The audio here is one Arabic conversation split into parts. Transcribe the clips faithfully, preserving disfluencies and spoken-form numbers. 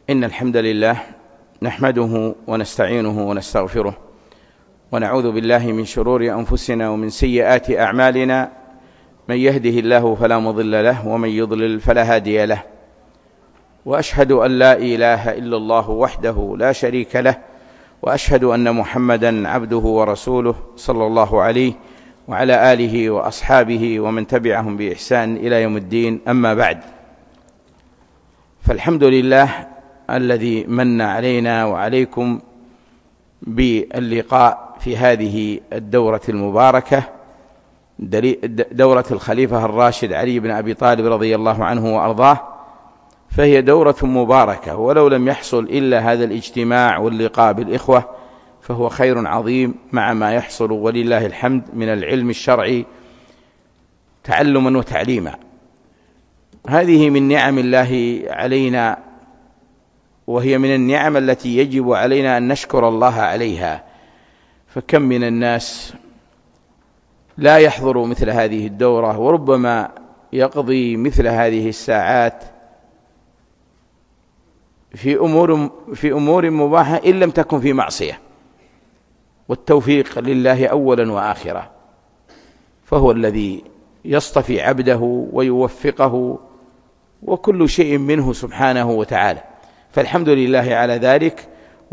إن الحمد لله نحمده ونستعينه ونستغفره ونعوذ بالله من شرور أنفسنا ومن سيئات أعمالنا، من يهده الله فلا مضل له ومن يضلل فلا هادي له، وأشهد أن لا إله إلا الله وحده لا شريك له، وأشهد أن محمدا عبده ورسوله صلى الله عليه وعلى آله وأصحابه ومن تبعهم بإحسان إلى يوم الدين. أما بعد، فالحمد لله الذي من علينا وعليكم باللقاء في هذه الدورة المباركة، دورة الخليفة الراشد علي بن أبي طالب رضي الله عنه وأرضاه، فهي دورة مباركة، ولو لم يحصل إلا هذا الاجتماع واللقاء بالإخوة فهو خير عظيم مع ما يحصل ولله الحمد من العلم الشرعي تعلما وتعليما. هذه من نعم الله علينا، وهي من النعم التي يجب علينا أن نشكر الله عليها. فكم من الناس لا يحضر مثل هذه الدورة، وربما يقضي مثل هذه الساعات في أمور في أمور مباحة إن لم تكن في معصية، والتوفيق لله أولا وآخرا، فهو الذي يصطفي عبده ويوفقه، وكل شيء منه سبحانه وتعالى، فالحمد لله على ذلك.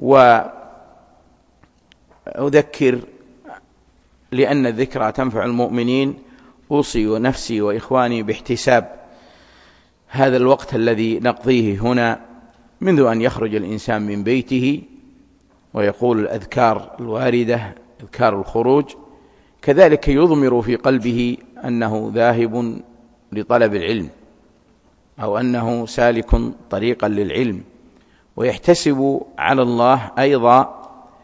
وأذكر لأن الذكرى تنفع المؤمنين، أوصي ونفسي وإخواني باحتساب هذا الوقت الذي نقضيه هنا منذ أن يخرج الإنسان من بيته ويقول الأذكار الواردة، أذكار الخروج، كذلك يضمر في قلبه أنه ذاهب لطلب العلم أو أنه سالك طريقا للعلم، ويحتسب على الله أيضا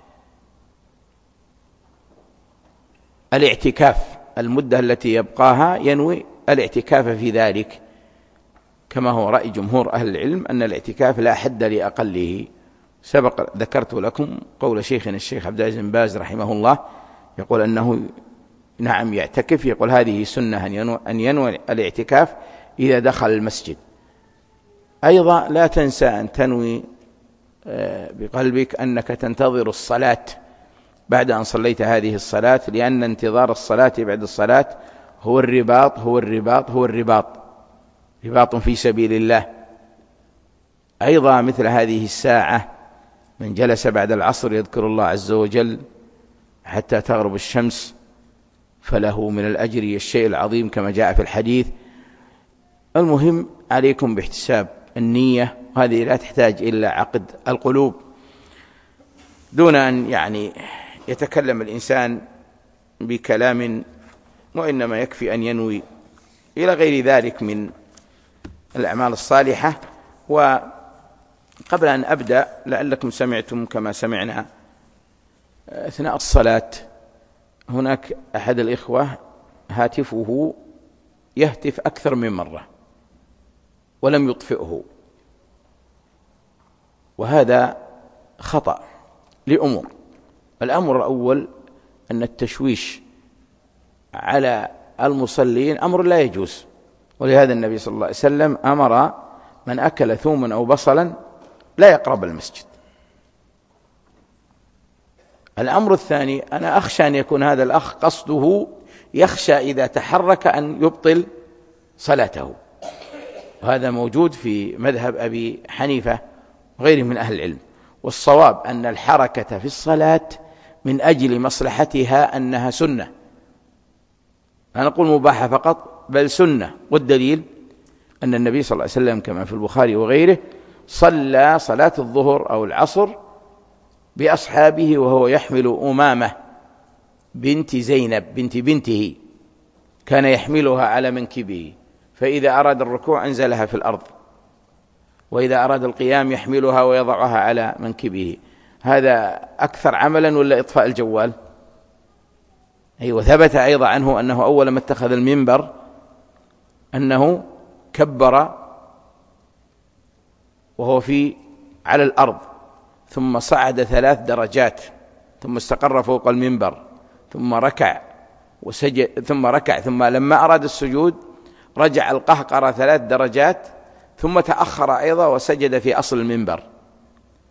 الاعتكاف، المدة التي يبقاها ينوي الاعتكاف في ذلك، كما هو رأي جمهور أهل العلم أن الاعتكاف لا حد لأقله. سبق ذكرت لكم قول شيخنا الشيخ عبد العزيز بن باز رحمه الله، يقول أنه نعم يعتكف، يقول هذه سنة أن ينوي الاعتكاف إذا دخل المسجد. أيضا لا تنسى أن تنوي بقلبك أنك تنتظر الصلاة بعد أن صليت هذه الصلاة، لأن انتظار الصلاة بعد الصلاة هو الرباط هو الرباط هو الرباط رباط في سبيل الله. أيضا مثل هذه الساعة من جلس بعد العصر يذكر الله عز وجل حتى تغرب الشمس فله من الأجر الشيء العظيم كما جاء في الحديث. المهم عليكم باحتساب النية، وهذه لا تحتاج إلا عقد القلوب، دون أن يعني يتكلم الإنسان بكلام، وإنما يكفي أن ينوي إلى غير ذلك من الأعمال الصالحة. وقبل أن أبدأ، لعلكم سمعتم كما سمعنا أثناء الصلاة هناك أحد الإخوة هاتفه يهتف أكثر من مرة ولم يطفئه، وهذا خطأ لأمور. الأمر الأول أن التشويش على المصلين أمر لا يجوز، ولهذا النبي صلى الله عليه وسلم أمر من أكل ثوما أو بصلا لا يقرب المسجد. الأمر الثاني، أنا أخشى أن يكون هذا الأخ قصده يخشى إذا تحرك أن يبطل صلاته، وهذا موجود في مذهب أبي حنيفة وغيره من أهل العلم. والصواب أن الحركة في الصلاة من أجل مصلحتها أنها سنة، لا نقول مباحة فقط بل سنة. والدليل أن النبي صلى الله عليه وسلم كما في البخاري وغيره صلى صلاة الظهر أو العصر بأصحابه وهو يحمل أمامة بنت زينب بنت بنته، كان يحملها على منكبه، فإذا أراد الركوع أنزلها في الأرض، وإذا أراد القيام يحملها ويضعها على منكبه. هذا أكثر عملا ولا إطفاء الجوال؟ أي. وثبت أيضا عنه أنه أول ما اتخذ المنبر أنه كبر وهو في على الأرض، ثم صعد ثلاث درجات، ثم استقر فوق المنبر، ثم ركع وسجد، ثم ركع، ثم لما أراد السجود رجع القهقرة ثلاث درجات، ثم تأخر أيضا وسجد في أصل المنبر.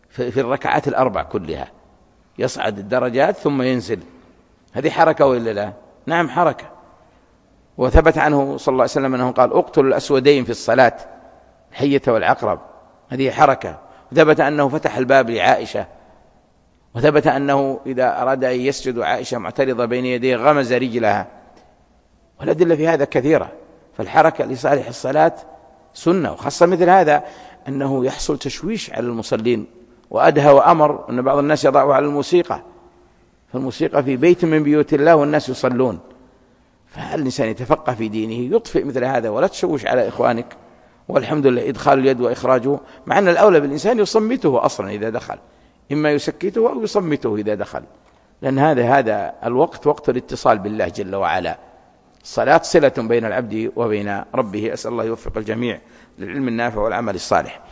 في الركعات الأربع كلها، يصعد الدرجات ثم ينزل. هذه حركة وإلا لا؟ نعم حركة. وثبت عنه صلى الله عليه وسلم أنه قال اقتلوا الأسودين في الصلاة، الحية والعقرب، هذه حركة. وثبت أنه فتح الباب لعائشة، وثبت أنه إذا أراد أن يسجد عائشة معترضة بين يديه غمز رجلها، والأدلة في هذا كثيرة. فالحركة لصالح الصلاة سنة، وخاصة مثل هذا أنه يحصل تشويش على المصلين، وأدهى وأمر أن بعض الناس يضعوا على الموسيقى، فالموسيقى في بيت من بيوت الله والناس يصلون. فالإنسان يتفقه في دينه يطفئ مثل هذا، ولا تشوش على إخوانك. والحمد لله إدخال اليد وإخراجه، مع أن الأولى بالإنسان يصمته أصلا إذا دخل، إما يسكته أو يصمته إذا دخل، لأن هذا هذا الوقت وقت الاتصال بالله جل وعلا. الصلاة صلة بين العبد وبين ربه. أسأل الله يوفق الجميع للعلم النافع والعمل الصالح.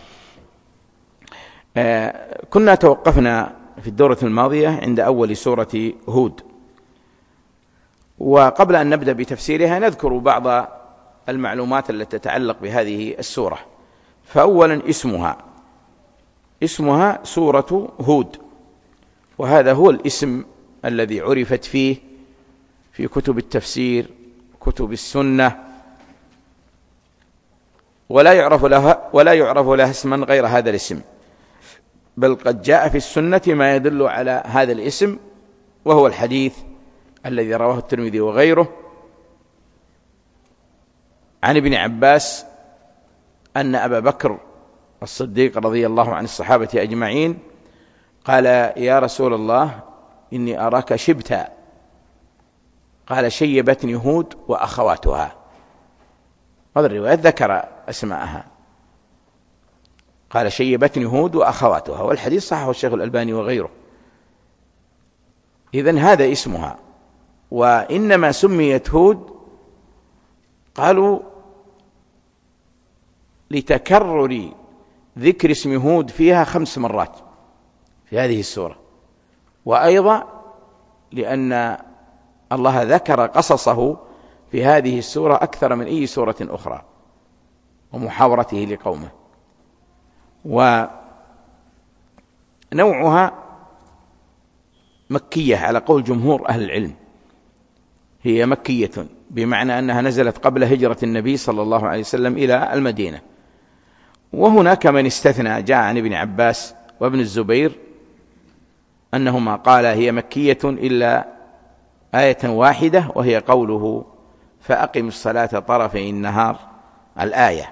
آه كنا توقفنا في الدورة الماضية عند أول سورة هود، وقبل أن نبدأ بتفسيرها نذكر بعض المعلومات التي تتعلق بهذه السورة. فأولا اسمها اسمها سورة هود، وهذا هو الاسم الذي عرفت فيه في كتب التفسير كتب السنة، ولا يعرف لها ولا يعرف لها اسما غير هذا الاسم، بل قد جاء في السنة ما يدل على هذا الاسم، وهو الحديث الذي رواه الترمذي وغيره عن ابن عباس أن أبا بكر الصديق رضي الله عن الصحابة أجمعين قال يا رسول الله إني أراك شبتا، قال شيبتني هود وأخواتها. هذا الرواية ذكر أسماءها، قال شيبتني هود وأخواتها، والحديث صححه الشيخ الألباني وغيره. إذن هذا اسمها. وإنما سميت هود قالوا لتكرر ذكر اسم هود فيها خمس مرات في هذه السورة، وأيضا لأن الله ذكر قصصه في هذه السورة أكثر من أي سورة أخرى، ومحاورته لقومه. ونوعها مكية على قول جمهور أهل العلم، هي مكية بمعنى أنها نزلت قبل هجرة النبي صلى الله عليه وسلم إلى المدينة. وهناك من استثنى، جاء عن ابن عباس وابن الزبير أنهما قال هي مكية إلا آية واحدة، وهي قوله فأقم الصلاة طرفي النهار الآية.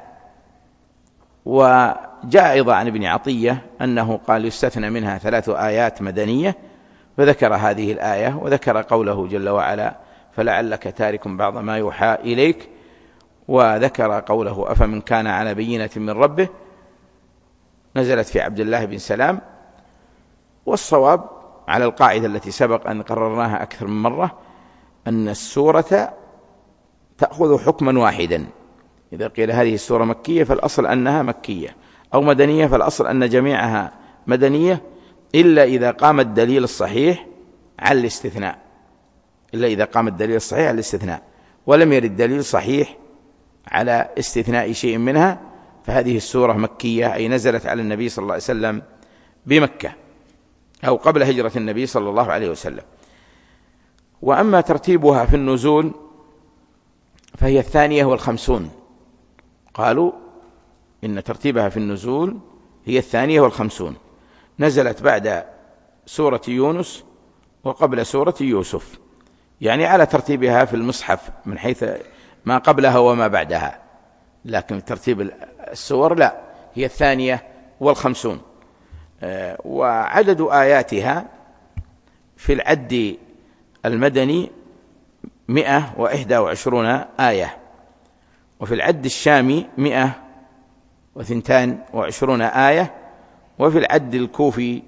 وجاء أيضا عن ابن عطية أنه قال يستثنى منها ثلاث آيات مدنية، فذكر هذه الآية وذكر قوله جل وعلا فلعلك تارك بعض ما يوحى إليك، وذكر قوله أفمن كان على بينة من ربه، نزلت في عبد الله بن سلام. والصواب على القاعدة التي سبق أن قررناها أكثر من مرة أن السورة تأخذ حكما واحدا، إذا قيل هذه السورة مكية فالأصل أنها مكية، أو مدنية فالأصل أن جميعها مدنية، إلا إذا قام الدليل الصحيح على الاستثناء، إلا إذا قام الدليل الصحيح على الاستثناء، ولم يرد دليل صحيح على استثناء شيء منها، فهذه السورة مكية، أي نزلت على النبي صلى الله عليه وسلم بمكة أو قبل هجرة النبي صلى الله عليه وسلم. وأما ترتيبها في النزول فهي الثانية والخمسون، قالوا إن ترتيبها في النزول هي الثانية والخمسون، نزلت بعد سورة يونس وقبل سورة يوسف، يعني على ترتيبها في المصحف من حيث ما قبلها وما بعدها، لكن ترتيب السور لا، هي الثانية والخمسون. وعدد آياتها في العد المدني مئة وإحدى وعشرون آية، وفي العد الشامي مئة وثنتان وعشرون آية، وفي العد الكوفي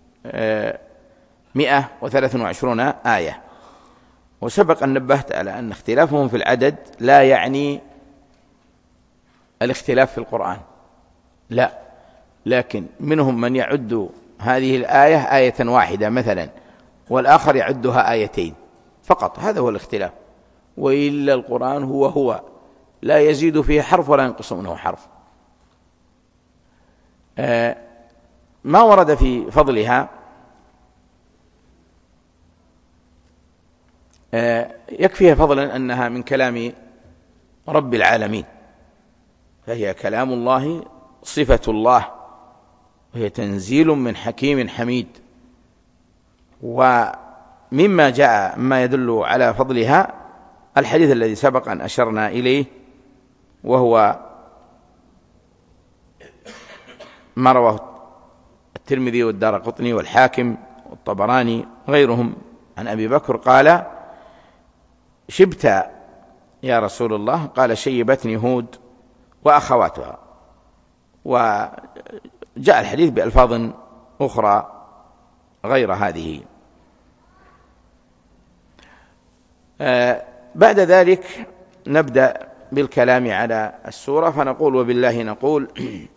مئة وثلاث وعشرون آية. وسبق أن نبهت على أن اختلافهم في العدد لا يعني الاختلاف في القرآن، لا، لكن منهم من يعد هذه الآية آية واحدة مثلا، والآخر يعدها آيتين فقط، هذا هو الاختلاف. وإلا القرآن هو هو لا يزيد فيه حرف ولا ينقص منه حرف. آه ما ورد في فضلها يكفيها فضلا أنها من كلام رب العالمين، فهي كلام الله صفة الله، وهي تنزيل من حكيم حميد. ومما جاء ما يدل على فضلها الحديث الذي سبق أن أشرنا إليه، وهو ما رواه الترمذي والدارقطني والحاكم والطبراني غيرهم عن أبي بكر قال: شبت يا رسول الله؟ قال: شيبتني هود وأخواتها. وجاء الحديث بألفاظ أخرى غير هذه. آه بعد ذلك نبدأ بالكلام على السورة، فنقول: وبالله نقول.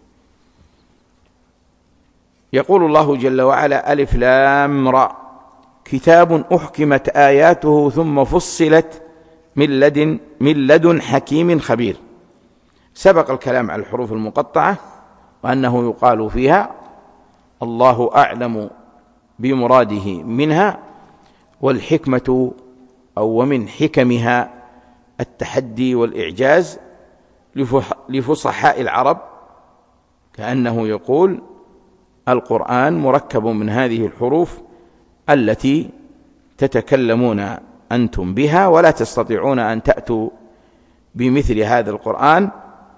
يقول الله جل وعلا: ألف لام را، كتاب أحكمت آياته ثم فصلت من لدن من لدن حكيم خبير. سبق الكلام على الحروف المقطعة وأنه يقال فيها الله أعلم بمراده منها، والحكمة أو ومن حكمها التحدي والإعجاز لفصحاء العرب، كأنه يقول القرآن مركب من هذه الحروف التي تتكلمون أنتم بها، ولا تستطيعون أن تأتوا بمثل هذا القرآن،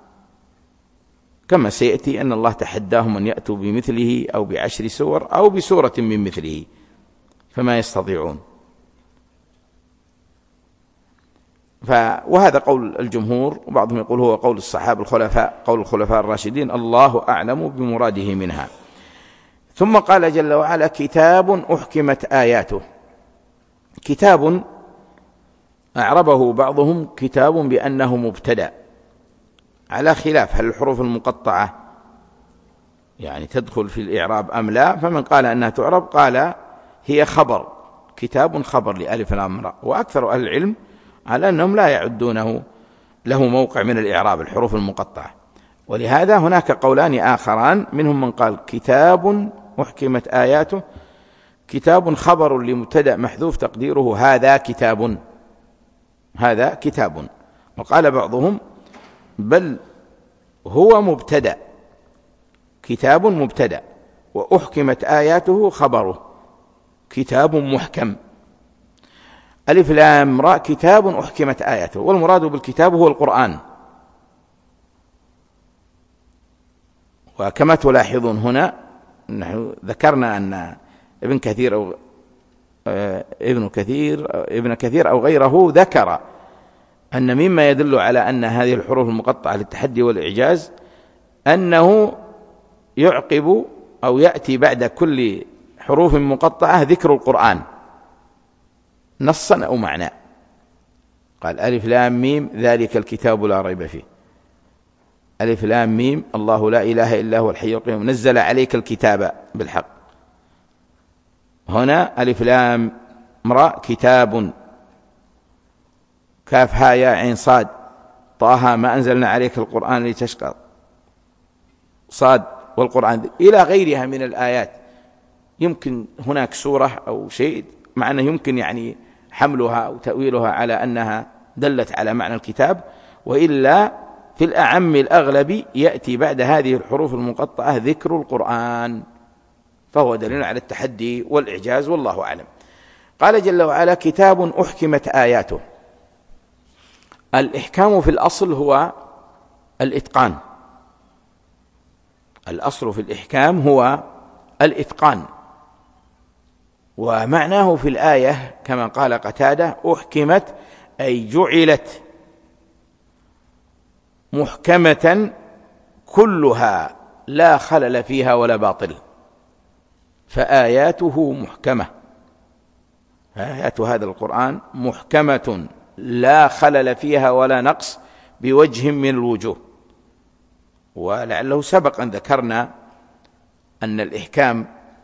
كما سيأتي أن الله تحداهم أن يأتوا بمثله أو بعشر سور أو بسورة من مثله، فما يستطيعون. ف وهذا قول الجمهور، وبعضهم يقول هو قول الصحابة الخلفاء، قول الخلفاء الراشدين: الله أعلم بمراده منها. ثم قال جل وعلا: كتاب أحكمت آياته. كتاب أعربه بعضهم كتاب بأنه مبتدأ، على خلاف هل الحروف المقطعة يعني تدخل في الإعراب أم لا. فمن قال أنها تعرب قال هي خبر، كتاب خبر لألف لام را، وأكثر أهل العلم على أنهم لا يعدونه له موقع من الإعراب الحروف المقطعة. ولهذا هناك قولان آخران، منهم من قال كتاب أحكمت آياته، كتاب خبر لمبتدأ محذوف تقديره هذا كتاب، هذا كتاب. وقال بعضهم بل هو مبتدأ، كتاب مبتدأ، وأحكمت آياته خبره كتاب محكم. ألف لام را كتاب أحكمت آياته، والمراد بالكتاب هو القرآن. وكما تلاحظون هنا نحن ذكرنا أن ابن كثير أو ابن كثير ابن كثير أو غيره ذكر أن مما يدل على أن هذه الحروف المقطعة للتحدي والإعجاز أنه يعقب أو يأتي بعد كل حروف مقطعة ذكر القرآن نصا أو معنى. قال ألف لام ميم ذلك الكتاب لا ريب فيه، ألف لام ميم الله لا إله إلا هو الحي القيوم نزل عليك الكتاب بالحق. هنا ألف لام را كتاب، كاف ها يا عين صاد طه ما أنزلنا عليك القرآن لتشقى، صاد والقرآن، إلى غيرها من الآيات. يمكن هناك سورة أو شيء معنى يمكن يعني حملها أو تأويلها على أنها دلت على معنى الكتاب، وإلا في الأعم الأغلب يأتي بعد هذه الحروف المقطعة ذكر القرآن، فهو دليل على التحدي والإعجاز، والله أعلم. قال جل وعلا كتاب أحكمت آياته. الإحكام في الأصل هو الإتقان، الأصل في الإحكام هو الإتقان، ومعناه في الآية كما قال قتادة أحكمت أي جعلت محكمة كلها لا خلل فيها ولا باطل، فآياته محكمة، آيات هذا القرآن محكمة لا خلل فيها ولا نقص بوجه من الوجوه. ولعله سبق أن ذكرنا أن الإحكام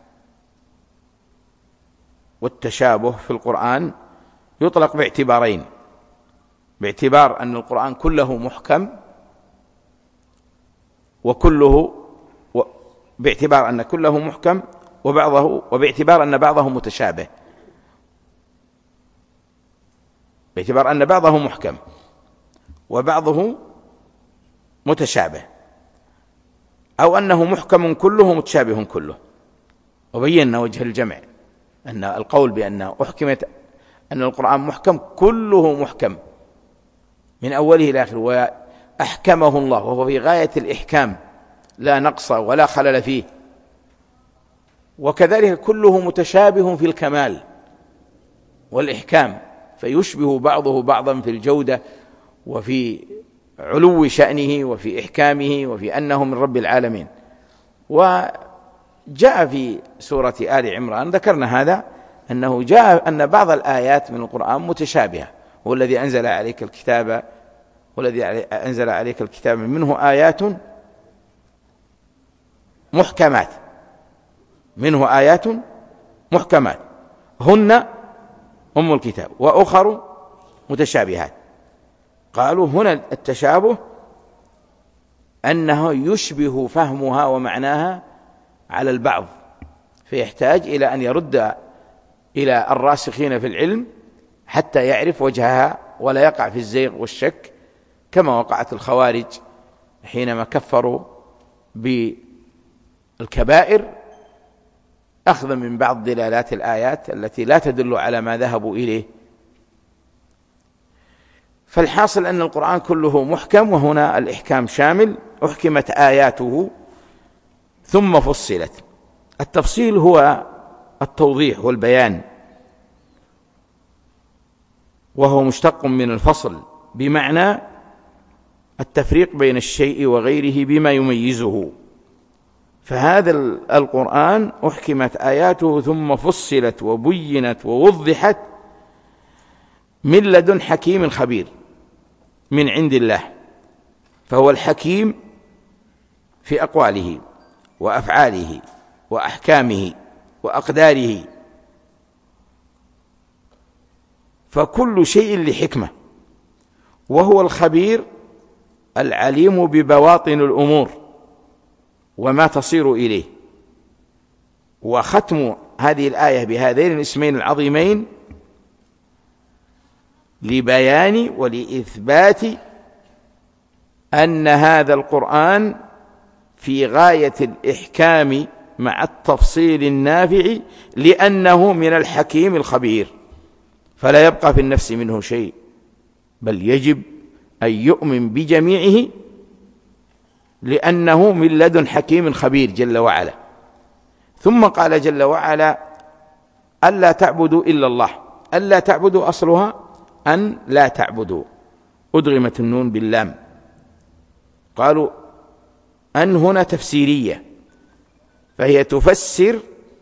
والتشابه في القرآن يطلق باعتبارين: باعتبار أن القرآن كله محكم وكله باعتبار أن كله محكم وبعضه وباعتبار أن بعضه متشابه، باعتبار أن بعضه محكم وبعضه متشابه، أو أنه محكم كله متشابه كله. وبينا وجه الجمع أن القول بأن أحكمت أن القرآن محكم كله محكم من أوله إلى آخره وأحكمه الله وهو في غاية الإحكام لا نقص ولا خلل فيه، وكذلك كله متشابه في الكمال والإحكام، فيشبه بعضه بعضا في الجودة وفي علو شأنه وفي إحكامه وفي أنه من رب العالمين. وجاء في سورة آل عمران ذكرنا هذا، أنه جاء أن بعض الآيات من القرآن متشابهة، هو الذي أنزل عليك الكتاب والذي أنزل عليك الكتاب منه آيات محكمات منه آيات محكمات هن أم الكتاب وأخر متشابهات. قالوا هنا التشابه أنه يشبه فهمها ومعناها على البعض، فيحتاج إلى أن يرد إلى الراسخين في العلم حتى يعرف وجهها ولا يقع في الزيغ والشك، كما وقعت الخوارج حينما كفروا بالكبائر أخذا من بعض دلالات الآيات التي لا تدل على ما ذهبوا إليه. فالحاصل أن القرآن كله محكم، وهنا الإحكام شامل، أحكمت آياته ثم فصلت. التفصيل هو التوضيح والبيان، وهو مشتق من الفصل بمعنى التفريق بين الشيء وغيره بما يميزه. فهذا القرآن أحكمت آياته ثم فصلت وبينت ووضحت من لدن حكيم خبير من عند الله، فهو الحكيم في أقواله وأفعاله وأحكامه وأقداره، فكل شيء لحكمة، وهو الخبير العليم ببواطن الأمور وما تصير إليه. وختم هذه الآية بهذين الاسمين العظيمين لبيان ولإثبات أن هذا القرآن في غاية الإحكام مع التفصيل النافع، لأنه من الحكيم الخبير، فلا يبقى في النفس منه شيء، بل يجب أن يؤمن بجميعه، لأنه من لدن حكيم خبير جل وعلا. ثم قال جل وعلا ألا تعبدوا إلا الله. ألا تعبدوا أصلها أن لا تعبدوا، أدغمت النون باللام. قالوا أن هنا تفسيرية، فهي تفسر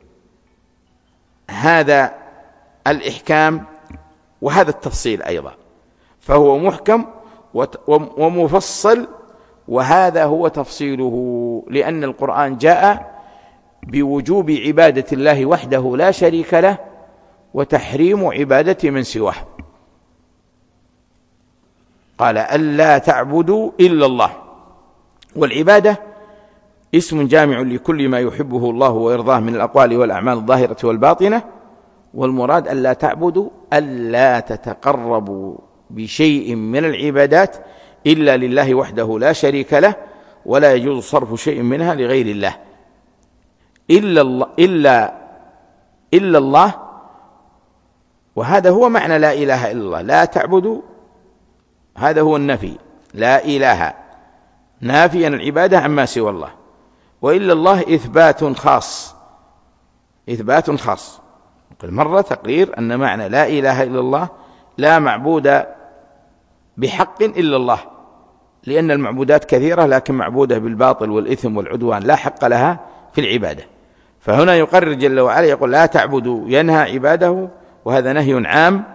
هذا الإحكام وهذا التفصيل أيضا، فهو محكم ومفصل، وهذا هو تفصيله، لأن القرآن جاء بوجوب عبادة الله وحده لا شريك له وتحريم عبادة من سواه. قال ألا تعبدوا إلا الله، والعبادة اسم جامع لكل ما يحبه الله ويرضاه من الأقوال والأعمال الظاهرة والباطنة، والمراد ألا تعبدوا ألا تتقربوا بشيء من العبادات إلا لله وحده لا شريك له، ولا يجوز صرف شيء منها لغير الله. إلا الله إلا إلا الله، وهذا هو معنى لا إله إلا الله. لا تعبدوا هذا هو النفي، لا إله نافيا العبادة عما سوى الله، وإلا الله إثبات خاص، إثبات خاص. مرة تقرير أن معنى لا إله إلا الله لا معبود بحق إلا الله، لأن المعبودات كثيرة لكن معبودة بالباطل والإثم والعدوان لا حق لها في العبادة. فهنا يقرر جل وعلا يقول لا تعبدوا، ينهى عباده، وهذا نهي عام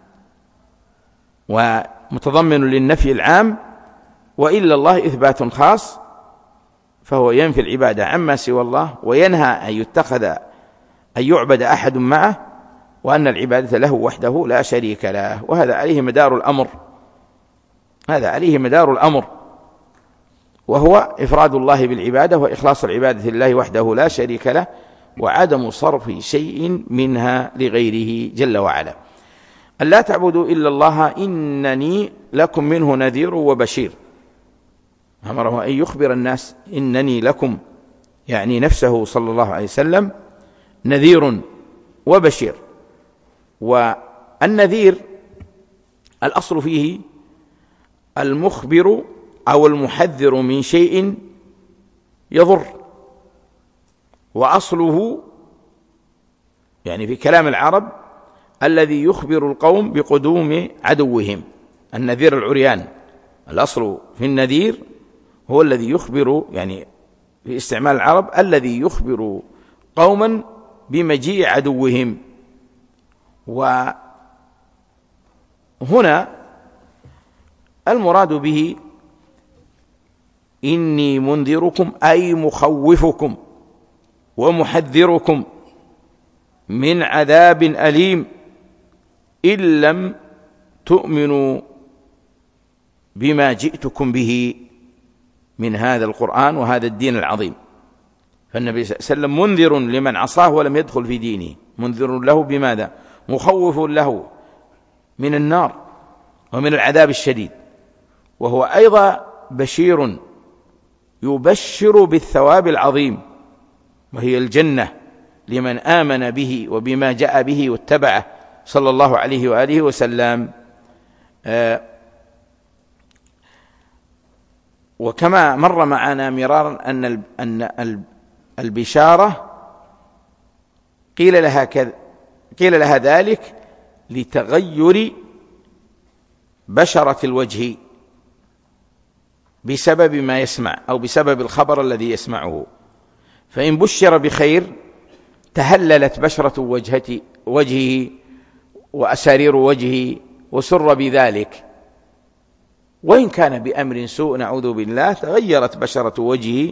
ومتضمن للنفي العام. وإلا الله إثبات خاص، فهو ينفي العبادة عما سوى الله، وينهى أن يتخذ أن يعبد أحد معه، وأن العبادة له وحده لا شريك له. وهذا عليه مدار الأمر، هذا عليه مدار الأمر. وهو إفراد الله بالعبادة وإخلاص العبادة لله وحده لا شريك له، وعدم صرف شيء منها لغيره جل وعلا. ألا تعبدوا إلا الله إنني لكم منه نذير وبشير. أمره أن يخبر الناس إنني لكم، يعني نفسه صلى الله عليه وسلم، نذير وبشير. والنذير الأصل فيه المخبر أو المحذر من شيء يضر، وأصله يعني في كلام العرب الذي يخبر القوم بقدوم عدوهم، النذير العريان. الأصل في النذير هو الذي يخبر، يعني في استعمال العرب، الذي يخبر قوما بمجيء عدوهم. وهنا المراد به إني منذركم أي مخوفكم ومحذركم من عذاب أليم إن لم تؤمنوا بما جئتكم به من هذا القرآن وهذا الدين العظيم. فالنبي صلى الله عليه وسلم منذر لمن عصاه ولم يدخل في دينه، منذر له بماذا؟ مخوف له من النار ومن العذاب الشديد، وهو أيضا بشير يبشر بالثواب العظيم، وهي الجنة لمن آمن به وبما جاء به واتبعه صلى الله عليه وآله وسلم. آه وكما مر معنا مرارا أن أن البشارة قيل لها كذا قيل لها ذلك لتغير بشرة الوجه بسبب ما يسمع أو بسبب الخبر الذي يسمعه، فإن بشر بخير تهللت بشرة وجهه, وجهه وأسارير وجهه وسر بذلك، وإن كان بأمر سوء نعوذ بالله تغيرت بشرة وجهه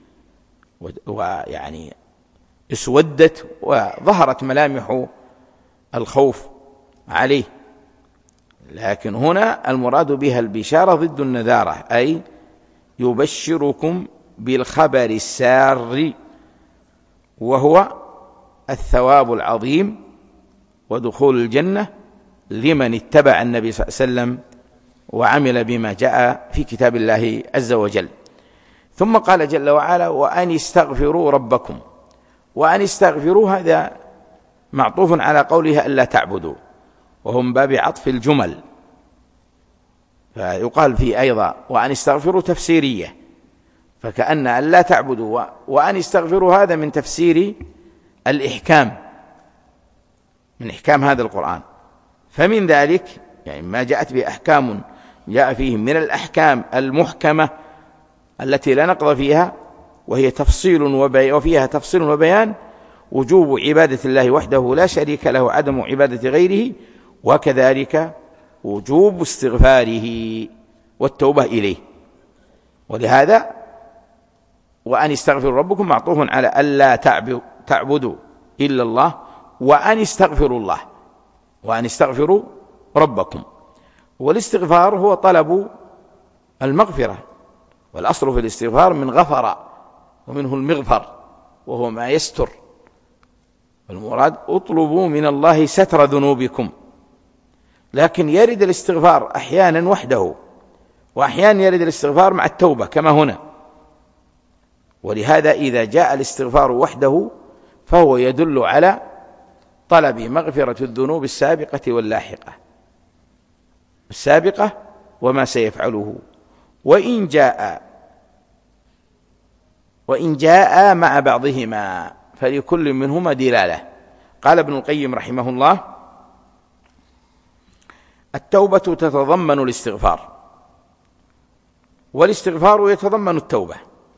ويعني اسودت وظهرت ملامح الخوف عليه. لكن هنا المراد بها البشارة ضد النذارة، أي يبشركم بالخبر السار، وهو الثواب العظيم ودخول الجنة لمن اتبع النبي صلى الله عليه وسلم وعمل بما جاء في كتاب الله عز وجل. ثم قال جل وعلا: وأن استغفروا ربكم. وأن استغفروا هذا معطوف على قولها ألا تعبدوا، وهو من باب عطف الجمل، فيقال فيه أيضا وأن استغفروا تفسيرية، فكأن ألا تعبدوا وأن استغفروا هذا من تفسير الإحكام، من إحكام هذا القرآن. فمن ذلك يعني ما جاءت به أحكام جاء فيه من الأحكام المحكمة التي لا نقض فيها، وهي تفصيل وبي وفيها تفصيل وبيان وجوب عبادة الله وحده لا شريك له، عدم عبادة غيره، وكذلك وجوب استغفاره والتوبة إليه. ولهذا وأن استغفروا ربكم معطوف على ألا تعبدوا إلا الله، وأن استغفروا الله، وأن استغفروا ربكم. والاستغفار هو طلب المغفرة، والأصل في الاستغفار من غفر، ومنه المغفر وهو ما يستر. المراد اطلبوا من الله ستر ذنوبكم. لكن يرد الاستغفار أحيانا وحده، وأحيانا يرد الاستغفار مع التوبة كما هنا. ولهذا إذا جاء الاستغفار وحده فهو يدل على طلب مغفرة الذنوب السابقة واللاحقة، السابقة وما سيفعله. وإن جاء وإن جاء مع بعضهما فلكل منهما دلالة. قال ابن القيم رحمه الله: التوبة تتضمن الاستغفار، والاستغفار يتضمن التوبة،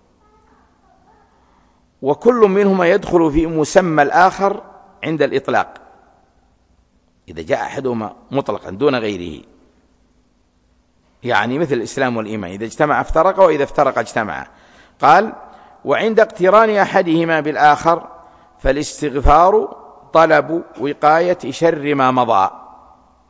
وكل منهما يدخل في مسمى الآخر عند الإطلاق، إذا جاء أحدهما مطلقا دون غيره، يعني مثل الإسلام والإيمان، إذا اجتمع افترق وإذا افترق اجتمع. قال: وعند اقتران أحدهما بالآخر فالاستغفار طلب وقاية شر ما مضى.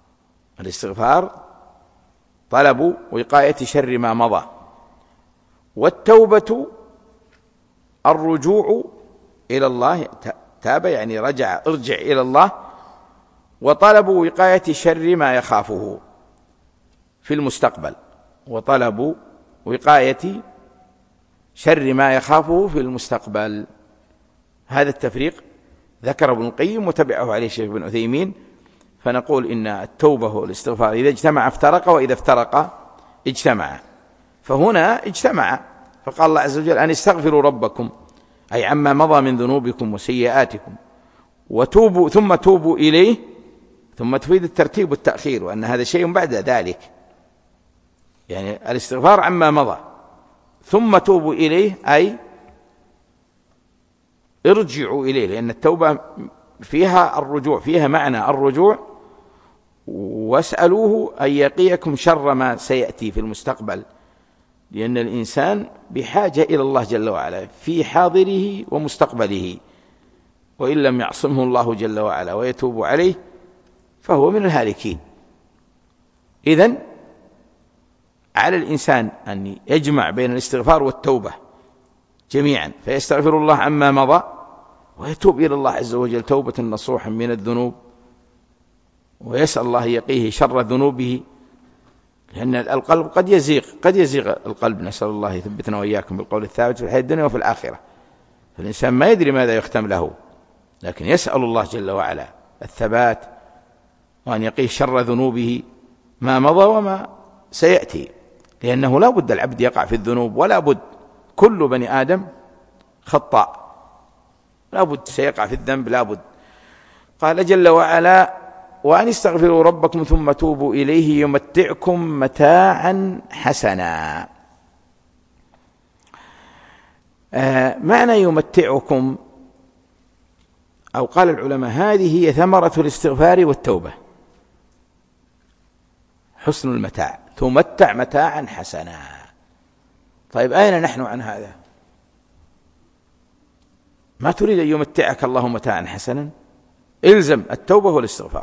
الاستغفار طلب وقاية شر ما مضى، والتوبة الرجوع إلى الله، تاب يعني رجع، ارجع إلى الله. وطلب وقاية شر ما يخافه في المستقبل، وطلب وقاية شر ما يخافه في المستقبل. هذا التفريق ذكر ابن القيم وتبعه عليه الشيخ ابن عثيمين. فنقول إن التوبة والاستغفار إذا اجتمع افترق، وإذا افترق اجتمع. فهنا اجتمع، فقال الله عز وجل أن استغفروا ربكم، أي عما مضى من ذنوبكم وسيئاتكم، وتوبوا ثم توبوا إليه. ثم تفيد الترتيب والتأخير، وأن هذا شيء بعد ذلك، يعني الاستغفار عما مضى، ثم توبوا إليه أي ارجعوا إليه، لأن التوبة فيها الرجوع، فيها معنى الرجوع. واسألوه أن يقيكم شر ما سيأتي في المستقبل، لأن الإنسان بحاجة إلى الله جل وعلا في حاضره ومستقبله، وإن لم يعصمه الله جل وعلا ويتوب عليه فهو من الهالكين. إذن على الإنسان أن يجمع بين الاستغفار والتوبة جميعا، فيستغفر الله عما مضى ويتوب إلى الله عز وجل توبة نصوحا من الذنوب، ويسأل الله يقيه شر ذنوبه، لأن القلب قد يزيغ، قد يزيغ القلب، نسأل الله يثبتنا وإياكم بالقول الثابت في الحياة الدنيا وفي الآخرة. فالإنسان ما يدري ماذا يختم له، لكن يسأل الله جل وعلا الثبات، وأن يقيه شر ذنوبه ما مضى وما سيأتي، لأنه لا بد العبد يقع في الذنوب، ولا بد، كل بني آدم خطاء، لا بد سيقع في الذنب، لا بد. قال جل وعلا وأن استغفروا ربكم ثم توبوا إليه يمتعكم متاعا حسنا. آه معنى يمتعكم، أو قال العلماء هذه هي ثمرة الاستغفار والتوبة، حسن المتاع، تمتع متاعا حسنا. طيب أين نحن عن هذا؟ ما تريد أن يمتعك الله متاعا حسنا؟ إلزم التوبة والاستغفار،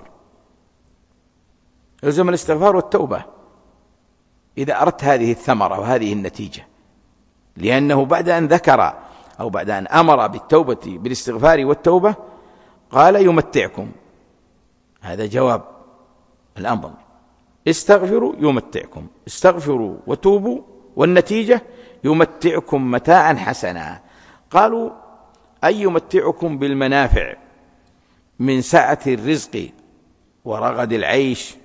إلزم الاستغفار والتوبة إذا أردت هذه الثمرة وهذه النتيجة، لأنه بعد أن ذكر أو بعد أن أمر بالتوبة بالاستغفار والتوبة قال يمتعكم، هذا جواب الأمر، استغفروا يمتعكم، استغفروا وتوبوا، والنتيجة يمتعكم متاعا حسنا. قالوا أي يمتعكم بالمنافع من سعة الرزق ورغد العيش.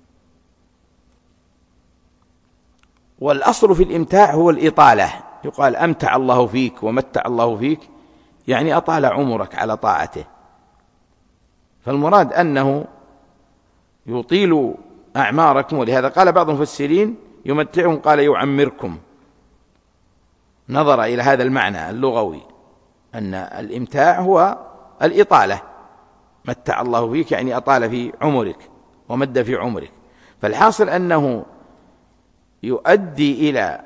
والأصل في الإمتاع هو الإطالة، يقال أمتع الله فيك ومتع الله فيك، يعني أطال عمرك على طاعته. فالمراد أنه يطيل أعماركم، ولهذا قال بعض المفسرين يمتعهم، قال يعمركم، نظر إلى هذا المعنى اللغوي أن الإمتاع هو الإطالة، متع الله فيك يعني أطال في عمرك ومد في عمرك. فالحاصل أنه يؤدي إلى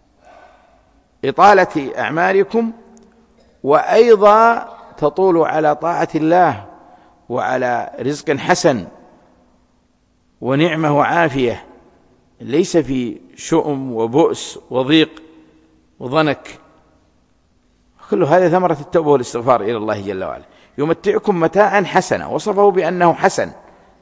إطالة أعماركم، وأيضا تطول على طاعة الله وعلى رزق حسن ونعمة وعافية، ليس في شؤم وبؤس وضيق وضنك. كل هذا ثمرة التوبة والاستغفار إلى الله جل وعلا. يمتعكم متاعا حسنا، وصفه بأنه حسن،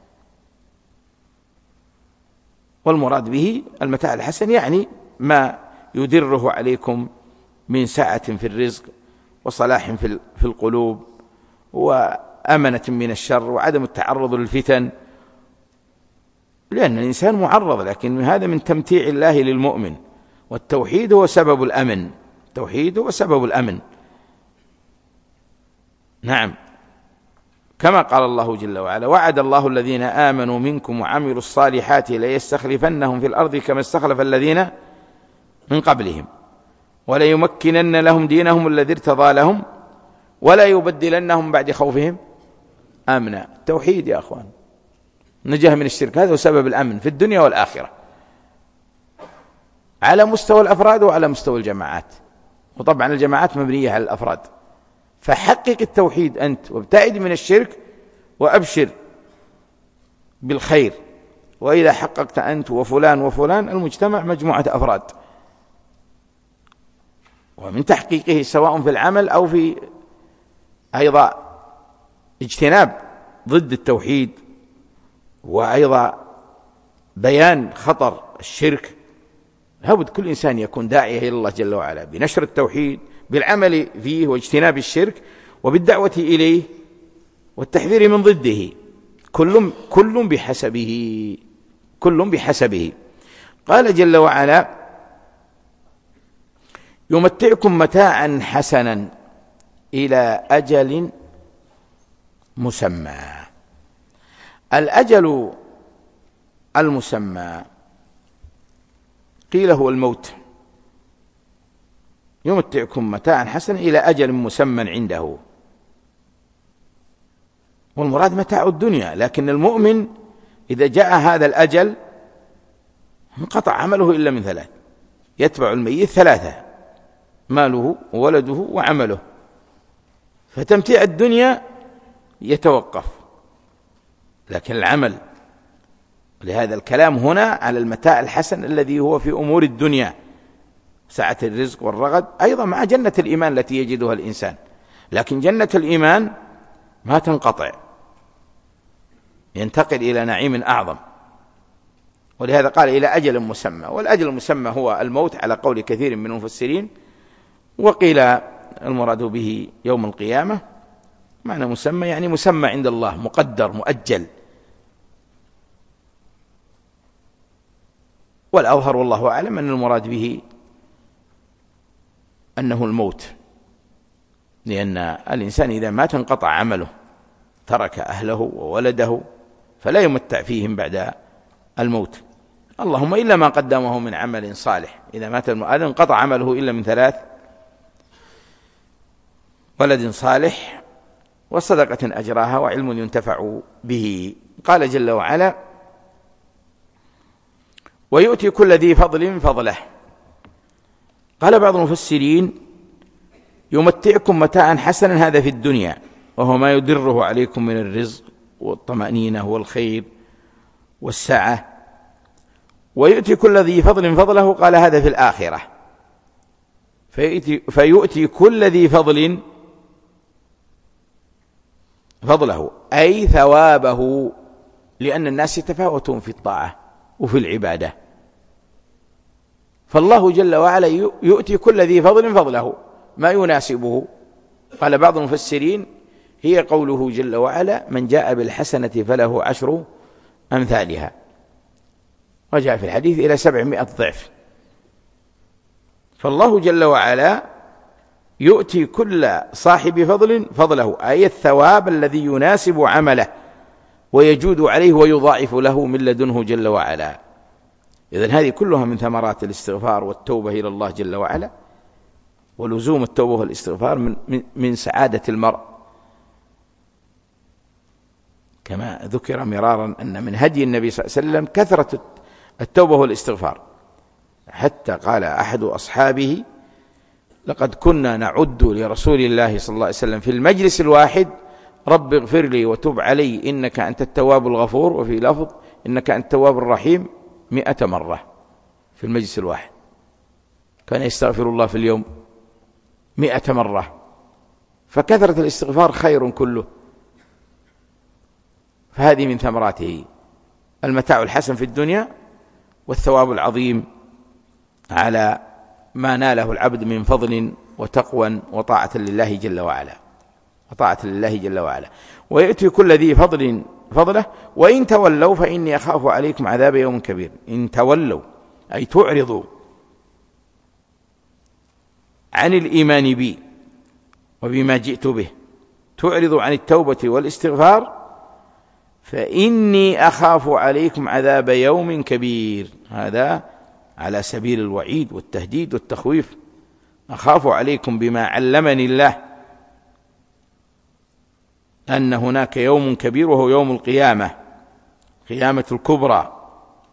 والمراد به المتاع الحسن يعني ما يدره عليكم من سعة في الرزق وصلاح في القلوب وأمنة من الشر وعدم التعرض للفتن، لأن الإنسان معرض، لكن هذا من تمتيع الله للمؤمن. والتوحيد هو سبب الأمن، التوحيد هو سبب الأمن. نعم، كما قال الله جل وعلا وعد الله الذين آمنوا منكم وعملوا الصالحات ليستخلفنهم في الأرض كما استخلف الذين من قبلهم وليمكنن لهم دينهم الذي ارتضى لهم ولا يبدلنهم بعد خوفهم أمنا. التوحيد يا أخوان، نجاه من الشرك، هذا هو سبب الأمن في الدنيا والآخرة، على مستوى الأفراد وعلى مستوى الجماعات. وطبعا الجماعات مبنية على الأفراد، فحقق التوحيد أنت وابتعد من الشرك وأبشر بالخير. وإذا حققت أنت وفلان وفلان، المجتمع مجموعة أفراد، ومن تحقيقه سواء في العمل أو في أيضا اجتناب ضد التوحيد، وأيضا بيان خطر الشرك. لابد كل إنسان يكون داعية إلى الله جل وعلا بنشر التوحيد، بالعمل فيه واجتناب الشرك، وبالدعوة إليه والتحذير من ضده، كل كل بحسبه كل بحسبه. قال جل وعلا: يمتعكم متاعا حسنا إلى أجل مسمى. الأجل المسمى قيل هو الموت. يمتعكم متاعا حسنا إلى أجل مسمى عنده، والمراد متاع الدنيا. لكن المؤمن إذا جاء هذا الأجل انقطع عمله إلا من ثلاث، يتبع الميت ثلاثة: ماله وولده وعمله. فتمتيع الدنيا يتوقف، لكن العمل، لهذا الكلام هنا على المتاع الحسن الذي هو في أمور الدنيا، سعة الرزق والرغد، أيضا مع جنة الإيمان التي يجدها الإنسان. لكن جنة الإيمان ما تنقطع، ينتقل إلى نعيم أعظم، ولهذا قال إلى أجل مسمى. والأجل المسمى هو الموت على قول كثير من المفسرين، وقيل المراد به يوم القيامة. معنى مسمى يعني مسمى عند الله، مقدر مؤجل. والأظهر والله أعلم أن المراد به أنه الموت، لأن الإنسان إذا مات انقطع عمله، ترك أهله وولده، فلا يمتع فيهم بعد الموت، اللهم إلا ما قدمه من عمل صالح. إذا مات المؤمن انقطع عمله إلا من ثلاث: ولد صالح، وصدقة أجراها، وعلم ينتفع به. قال جل وعلا: ويؤتي كل ذي فضل فضله. قال بعض المفسرين: يمتعكم متاعا حسنا، هذا في الدنيا، وهو ما يدره عليكم من الرزق والطمأنينة والخير والسعة. ويؤتي كل ذي فضل فضله، قال هذا في الآخرة. فيؤتي, فيؤتي كل ذي فضل فضله، أي ثوابه، لأن الناس يتفاوتون في الطاعة وفي العبادة. فالله جل وعلا يؤتي كل ذي فضل فضله، ما يناسبه. قال بعض المفسرين: هي قوله جل وعلا: من جاء بالحسنة فله عشر أمثالها، وجاء في الحديث إلى سبعمائة ضعف. فالله جل وعلا يؤتي كل صاحب فضل فضله، أي الثواب الذي يناسب عمله، ويجود عليه ويضاعف له من لدنه جل وعلا. إذن هذه كلها من ثمرات الاستغفار والتوبة إلى الله جل وعلا، ولزوم التوبة والاستغفار من, من سعادة المرء. كما ذكر مرارا أن من هدي النبي صلى الله عليه وسلم كثرة التوبة والاستغفار، حتى قال أحد أصحابه: لقد كنا نعد لرسول الله صلى الله عليه وسلم في المجلس الواحد: رب اغفر لي وتب علي إنك أنت التواب الغفور، وفي لفظ إنك أنت التواب الرحيم، مئة مرة في المجلس الواحد. كان يستغفر الله في اليوم مئة مرة. فكثرة الاستغفار خير كله. فهذه من ثمراته المتاع الحسن في الدنيا، والثواب العظيم على ما ناله العبد من فضل وتقوى وطاعة لله جل وعلا وطاعة لله جل وعلا. ويأتي كل ذي فضل فضله، وإن تولوا فإني أخاف عليكم عذاب يوم كبير. إن تولوا أي تعرضوا عن الإيمان بي وبما جئت به، تعرضوا عن التوبة والاستغفار، فإني أخاف عليكم عذاب يوم كبير. هذا على سبيل الوعيد والتهديد والتخويف. أخاف عليكم بما علمني الله أن هناك يوم كبير، وهو يوم القيامة، قيامة الكبرى.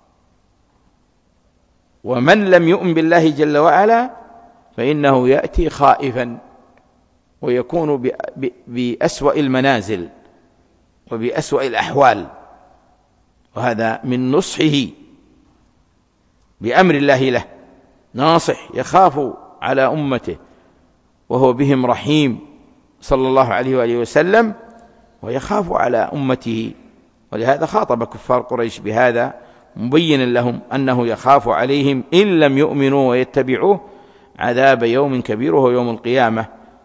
ومن لم يؤمن بالله جل وعلا فإنه يأتي خائفا، ويكون بأسوأ المنازل وبأسوأ الأحوال. وهذا من نصحه بأمر الله له، ناصح يخاف على أمته وهو بهم رحيم صلى الله عليه وآله وسلم، ويخاف على أمته، ولهذا خاطب كفار قريش بهذا مبينا لهم أنه يخاف عليهم إن لم يؤمنوا ويتبعوه عذاب يوم كبير وهو يوم القيامة،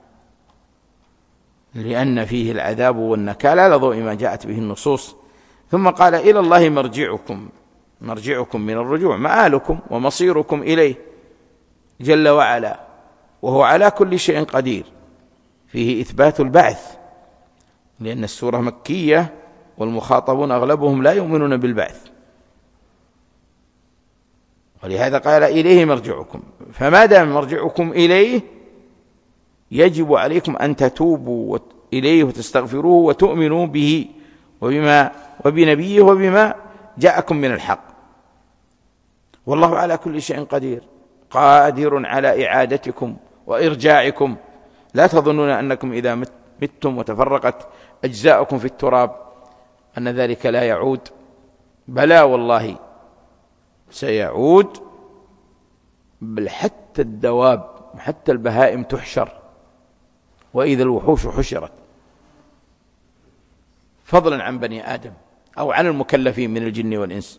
لأن فيه العذاب والنكال على ضوء ما جاءت به النصوص. ثم قال إلى الله مرجعكم، مرجعكم من الرجوع، مآلكم ومصيركم إليه جل وعلا، وهو على كل شيء قدير. فيه إثبات البعث، لأن السورة مكية والمخاطبون أغلبهم لا يؤمنون بالبعث، ولهذا قال إليه مرجعكم. فما دام مرجعكم إليه يجب عليكم أن تتوبوا إليه وتستغفروه وتؤمنوا به وبما وبنبيه وبما جاءكم من الحق، والله على كل شيء قدير، قادر على إعادتكم وإرجاعكم. لا تظنون أنكم إذا متم وتفرقت أجزاؤكم في التراب أن ذلك لا يعود، بلى والله سيعود، بل حتى الدواب حتى البهائم تحشر، وإذا الوحوش حشرت، فضلا عن بني آدم أو عن المكلفين من الجن والإنس.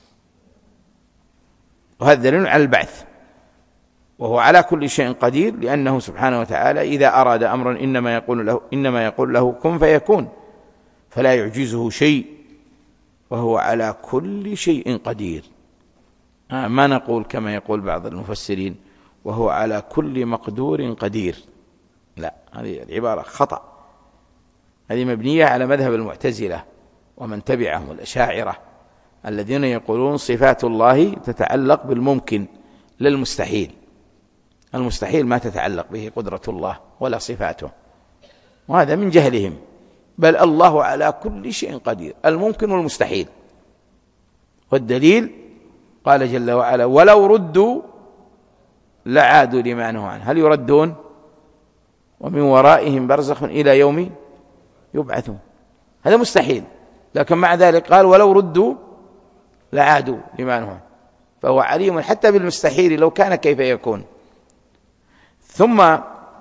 وهذا دليل على البعث، وهو على كل شيء قدير، لأنه سبحانه وتعالى إذا أراد أمرا إنما يقول له إنما يقول له كن فيكون، فلا يعجزه شيء، وهو على كل شيء قدير. آه ما نقول كما يقول بعض المفسرين وهو على كل مقدور قدير، لا، هذه العبارة خطأ، هذه مبنية على مذهب المعتزلة ومن تبعهم الأشاعرة الذين يقولون صفات الله تتعلق بالممكن للمستحيل، المستحيل ما تتعلق به قدرة الله ولا صفاته، وهذا من جهلهم، بل الله على كل شيء قدير، الممكن والمستحيل. والدليل قال جل وعلا ولو ردوا لعادوا لما نهوا عنه. هل يردون؟ ومن ورائهم برزخ إلى يوم يبعثون، هذا مستحيل، لكن مع ذلك قال ولو ردوا لعادوا لما نهوا عنه، فهو عليم حتى بالمستحيل لو كان كيف يكون. ثم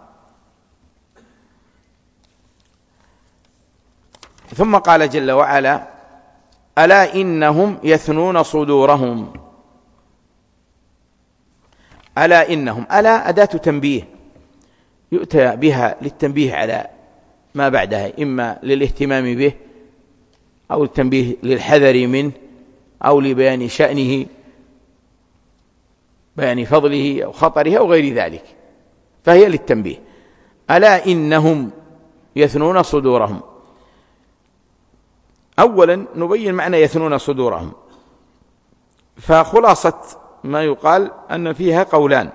ثم قال جل وعلا ألا إنهم يثنون صدورهم. ألا إنهم، ألا أداة تنبيه يؤتى بها للتنبيه على ما بعدها، إما للاهتمام به أو التنبيه للحذر منه أو لبيان شأنه، بيان فضله أو خطره أو غير ذلك، فهي للتنبيه. ألا إنهم يثنون صدورهم. أولا نبين معنى يثنون صدورهم، فخلاصة ما يقال أن فيها قولان: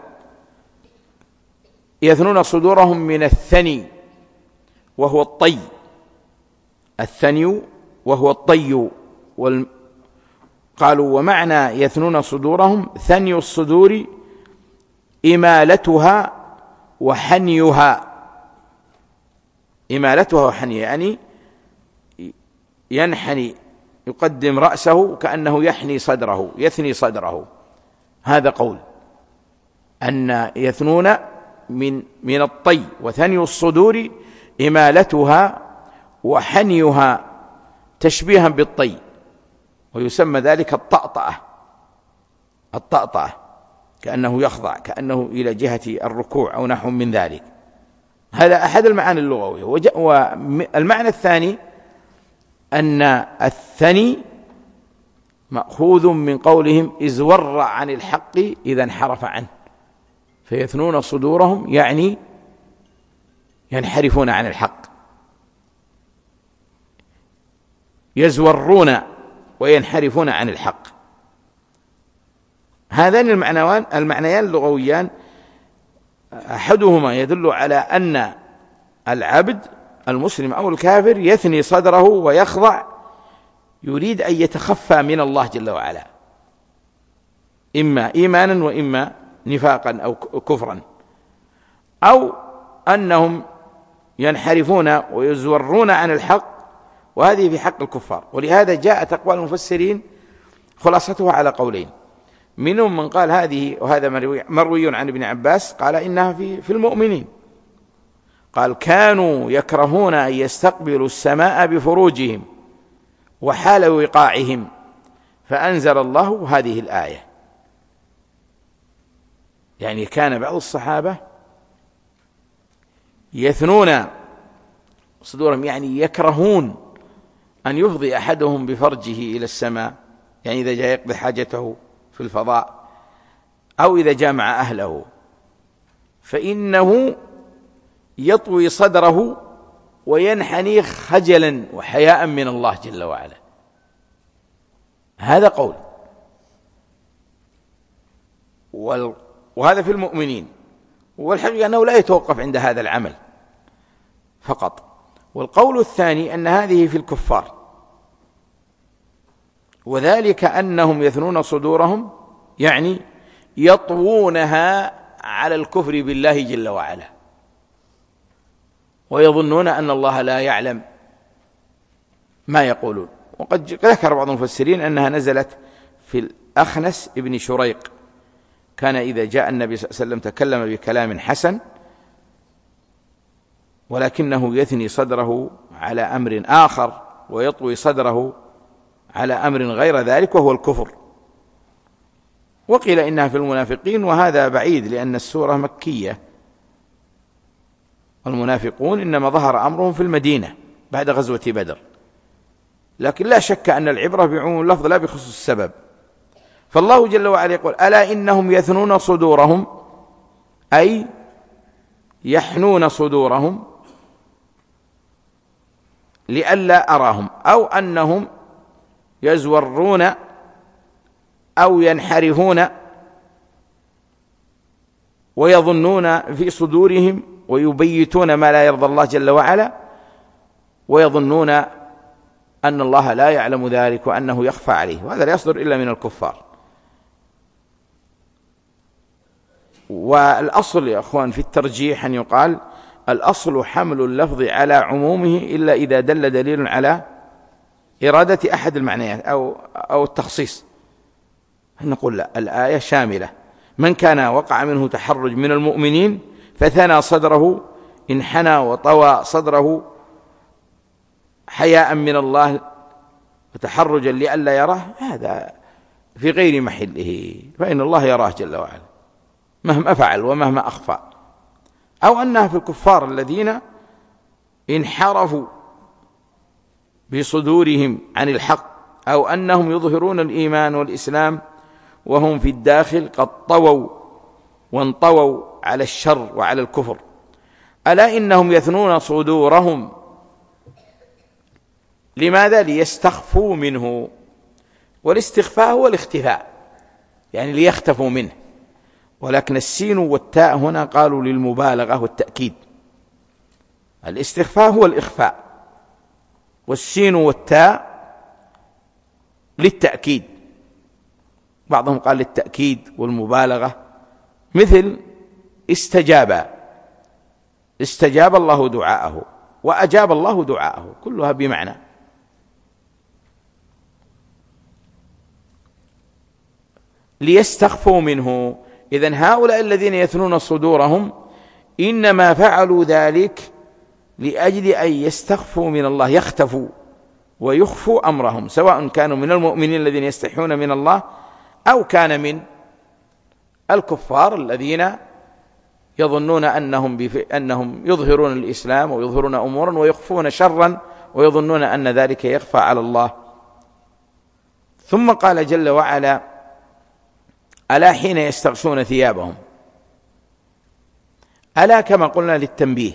يثنون صدورهم من الثني وهو الطي، الثني وهو الطي، وال... قالوا ومعنى يثنون صدورهم ثني الصدور إمالتها وحنيها، إمالتها وحنيها يعني ينحني، يقدم رأسه كأنه يحني صدره، يثني صدره. هذا قول أن يثنون من من الطي، وثني الصدور إمالتها وحنيها تشبيها بالطي، ويسمى ذلك الطأطأة، الطأطأة كأنه يخضع، كأنه إلى جهة الركوع أو نحو من ذلك. هذا أحد المعاني اللغوية. والمعنى الثاني أن الثني مأخوذ من قولهم ازور عن الحق إذا انحرف عنه، فيثنون صدورهم يعني ينحرفون عن الحق، يزورون وينحرفون عن الحق. هذان المعنيان المعنيان اللغويان أحدهما يدل على أن العبد المسلم أو الكافر يثني صدره ويخضع، يريد أن يتخفى من الله جل وعلا، إما إيمانا وإما نفاقا أو كفرا، أو أنهم ينحرفون ويزورون عن الحق، وهذه في حق الكفار. ولهذا جاءت أقوال المفسرين خلاصتها على قولين، منهم من قال هذه، وهذا مروي عن ابن عباس، قال إنها في في المؤمنين، قال كانوا يكرهون أن يستقبلوا السماء بفروجهم وحال وقاعهم، فأنزل الله هذه الآية. يعني كان بعض الصحابة يثنون صدورهم، يعني يكرهون أن يفضي أحدهم بفرجه إلى السماء، يعني إذا جاء يقضي حاجته في الفضاء أو إذا جاء مع أهله، فإنه يطوي صدره وينحني خجلا وحياء من الله جل وعلا. هذا قول، وهذا في المؤمنين، والحقيقة أنه لا يتوقف عند هذا العمل فقط. والقول الثاني أن هذه في الكفار، وذلك أنهم يثنون صدورهم يعني يطوونها على الكفر بالله جل وعلا، ويظنون أن الله لا يعلم ما يقولون. وقد ذكر بعض المفسرين أنها نزلت في الأخنس ابن شريق، كان إذا جاء النبي صلى الله عليه وسلم تكلم بكلام حسن، ولكنه يثني صدره على أمر آخر ويطوي صدره على أمر غير ذلك وهو الكفر. وقيل إنها في المنافقين، وهذا بعيد لأن السورة مكية، والمنافقون إنما ظهر أمرهم في المدينة بعد غزوة بدر. لكن لا شك أن العبرة بعموم اللفظ لا بخصوص السبب. فالله جل وعلا يقول ألا إنهم يثنون صدورهم، أي يحنون صدورهم لئلا أراهم، أو أنهم يزورون أو ينحرفون ويظنون في صدورهم ويبيتون ما لا يرضى الله جل وعلا، ويظنون أن الله لا يعلم ذلك وأنه يخفى عليه، وهذا لا يصدر إلا من الكفار. والأصل يا أخوان في الترجيح أن يقال الأصل حمل اللفظ على عمومه إلا إذا دل دليل على إرادة أحد المعنيات أو, أو التخصيص. نقول لا، الآية شاملة، من كان وقع منه تحرج من المؤمنين فثنى صدره، انحنى وطوى صدره حياء من الله وتحرجا لئلا يراه، هذا في غير محله، فإن الله يراه جل وعلا مهما فعل ومهما أخفى. أو أنها في الكفار الذين انحرفوا بصدورهم عن الحق، أو أنهم يظهرون الإيمان والإسلام وهم في الداخل قد طووا وانطووا على الشر وعلى الكفر. ألا إنهم يثنون صدورهم، لماذا؟ ليستخفوا منه، والاستخفاء هو الاختفاء، يعني ليختفوا منه. ولكن السين والتاء هنا قالوا للمبالغة والتأكيد، الاستخفاء هو الإخفاء، والسين والتاء للتأكيد، بعضهم قال للتأكيد والمبالغة، مثل استجاب، استجاب الله دعاءه وأجاب الله دعاءه، كلها بمعنى. ليستخفوا منه. إذن هؤلاء الذين يثنون صدورهم إنما فعلوا ذلك لأجل أن يستخفوا من الله، يختفوا ويخفوا أمرهم، سواء كانوا من المؤمنين الذين يستحيون من الله أو كان من الكفار الذين يظنون أنهم, بف... أنهم يظهرون الإسلام ويظهرون أمورا ويخفون شرا ويظنون أن ذلك يخفى على الله. ثم قال جل وعلا ألا حين يستغشون ثيابهم، ألا كما قلنا للتنبيه،